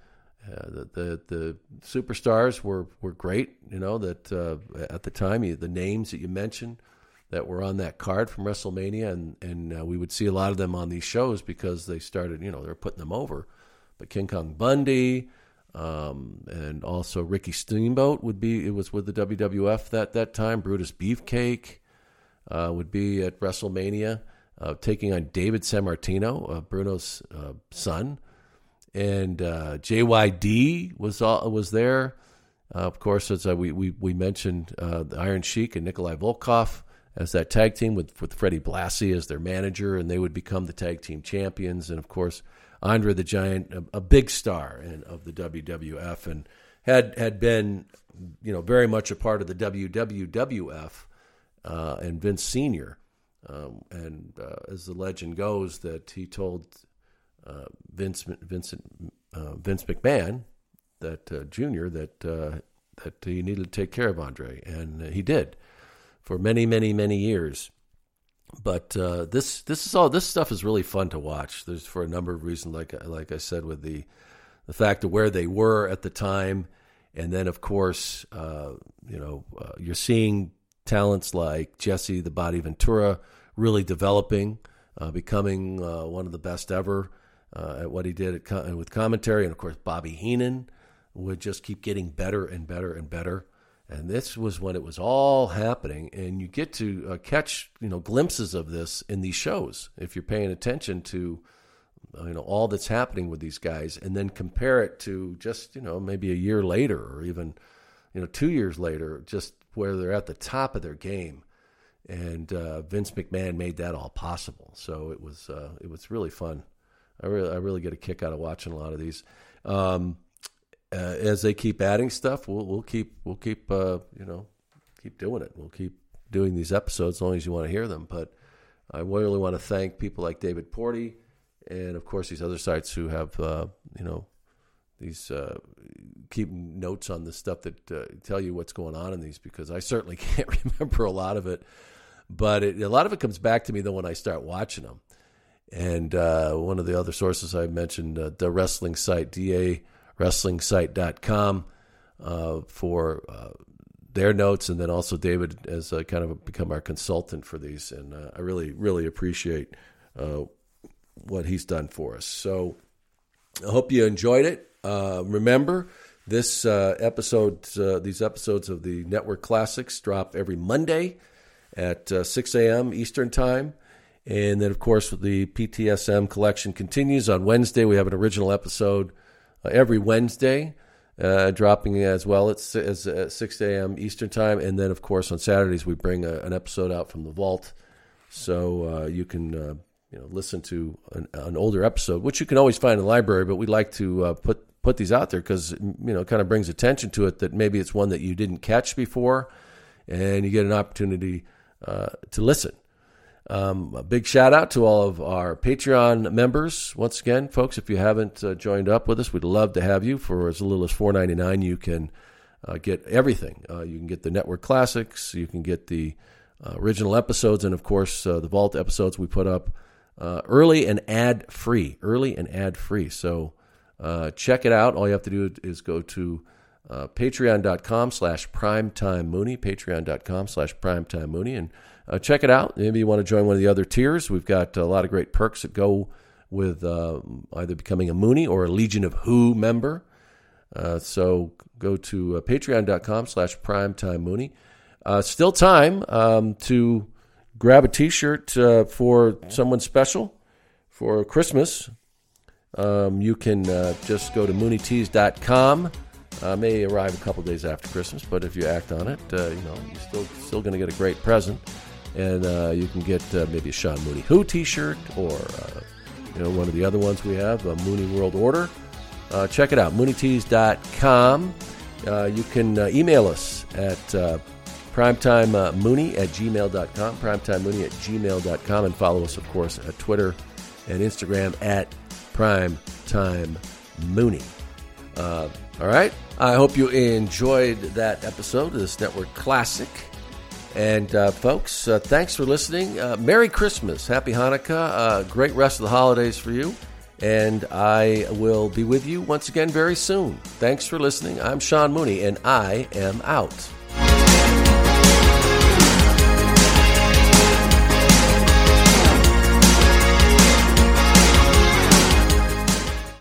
the superstars were great. That at the time, the names that you mentioned that were on that card from WrestleMania, and we would see a lot of them on these shows because they started, they were putting them over. But King Kong Bundy, and also Ricky Steamboat was with the WWF that time. Brutus Beefcake would be at WrestleMania, taking on David Sammartino, Bruno's son. And JYD was there. Of course, as we mentioned, the Iron Sheik and Nikolai Volkov as that tag team with Freddie Blassie as their manager, and they would become the tag team champions. And of course, Andre the Giant, a big star of the WWF, and had been very much a part of the WWF, and Vince Sr. And as the legend goes, that he told Vince McMahon that Jr. that he needed to take care of Andre, and he did for many, many, many years. But this stuff is really fun to watch. There's for a number of reasons, like I said, with the fact of where they were at the time, and then of course, you're seeing talents like Jesse the Body Ventura really developing, becoming one of the best ever at what he did with commentary, and of course Bobby Heenan would just keep getting better and better and better. And this was when it was all happening, and you get to catch glimpses of this in these shows if you're paying attention to all that's happening with these guys, and then compare it to just maybe a year later or even 2 years later, just where they're at the top of their game. And Vince McMahon made that all possible. So it was really fun. I really get a kick out of watching a lot of these. As they keep adding stuff, we'll keep keep doing it. We'll keep doing these episodes as long as you want to hear them. But I really want to thank people like David Porty, and of course these other sites who have these keep notes on the stuff that tell you what's going on in these, because I certainly can't remember a lot of it. But a lot of it comes back to me though when I start watching them. And one of the other sources I mentioned, the wrestling site, DAWrestlingsite.com, for their notes, and then also David has kind of become our consultant for these, and I really, really appreciate what he's done for us. So I hope you enjoyed it. Remember, these episodes of the Network Classics drop every Monday at 6 a.m. Eastern Time. And then, of course, the PTSM collection continues. On Wednesday, we have an original episode every Wednesday, dropping as well at 6 a.m. Eastern Time. And then, of course, on Saturdays, we bring an episode out from the vault. So you can listen to an older episode, which you can always find in the library. But we like to put these out there because, it kind of brings attention to it that maybe it's one that you didn't catch before, and you get an opportunity to listen. A big shout out to all of our Patreon members. Once again, folks, if you haven't joined up with us, we'd love to have you. For as little as $4.99, you can get everything. You can get the Network Classics, you can get the original episodes, and of course the Vault episodes we put up early and ad free. So check it out. All you have to do is go to patreon.com/primetimemooney, patreon.com/primetimemooney, and check it out. Maybe you want to join one of the other tiers. We've got a lot of great perks that go with either becoming a Mooney or a Legion of Who member. So go to patreon.com/primetimemooney. Still time to grab a T-shirt for someone special for Christmas. You can just go to MooneyTees.com. May arrive a couple days after Christmas, but if you act on it, you're still going to get a great present. And you can get maybe a Sean Mooney Who T-shirt or one of the other ones we have, a Mooney World Order. Check it out, MooneyTees.com. You can email us at primetimemooney@gmail.com, primetimemooney@gmail.com, and follow us, of course, at Twitter and Instagram at primetimemooney. All right, I hope you enjoyed that episode of this Network Classic. And folks, thanks for listening. Merry Christmas, Happy Hanukkah, great rest of the holidays for you. And I will be with you once again very soon. Thanks for listening. I'm Sean Mooney, and I am out.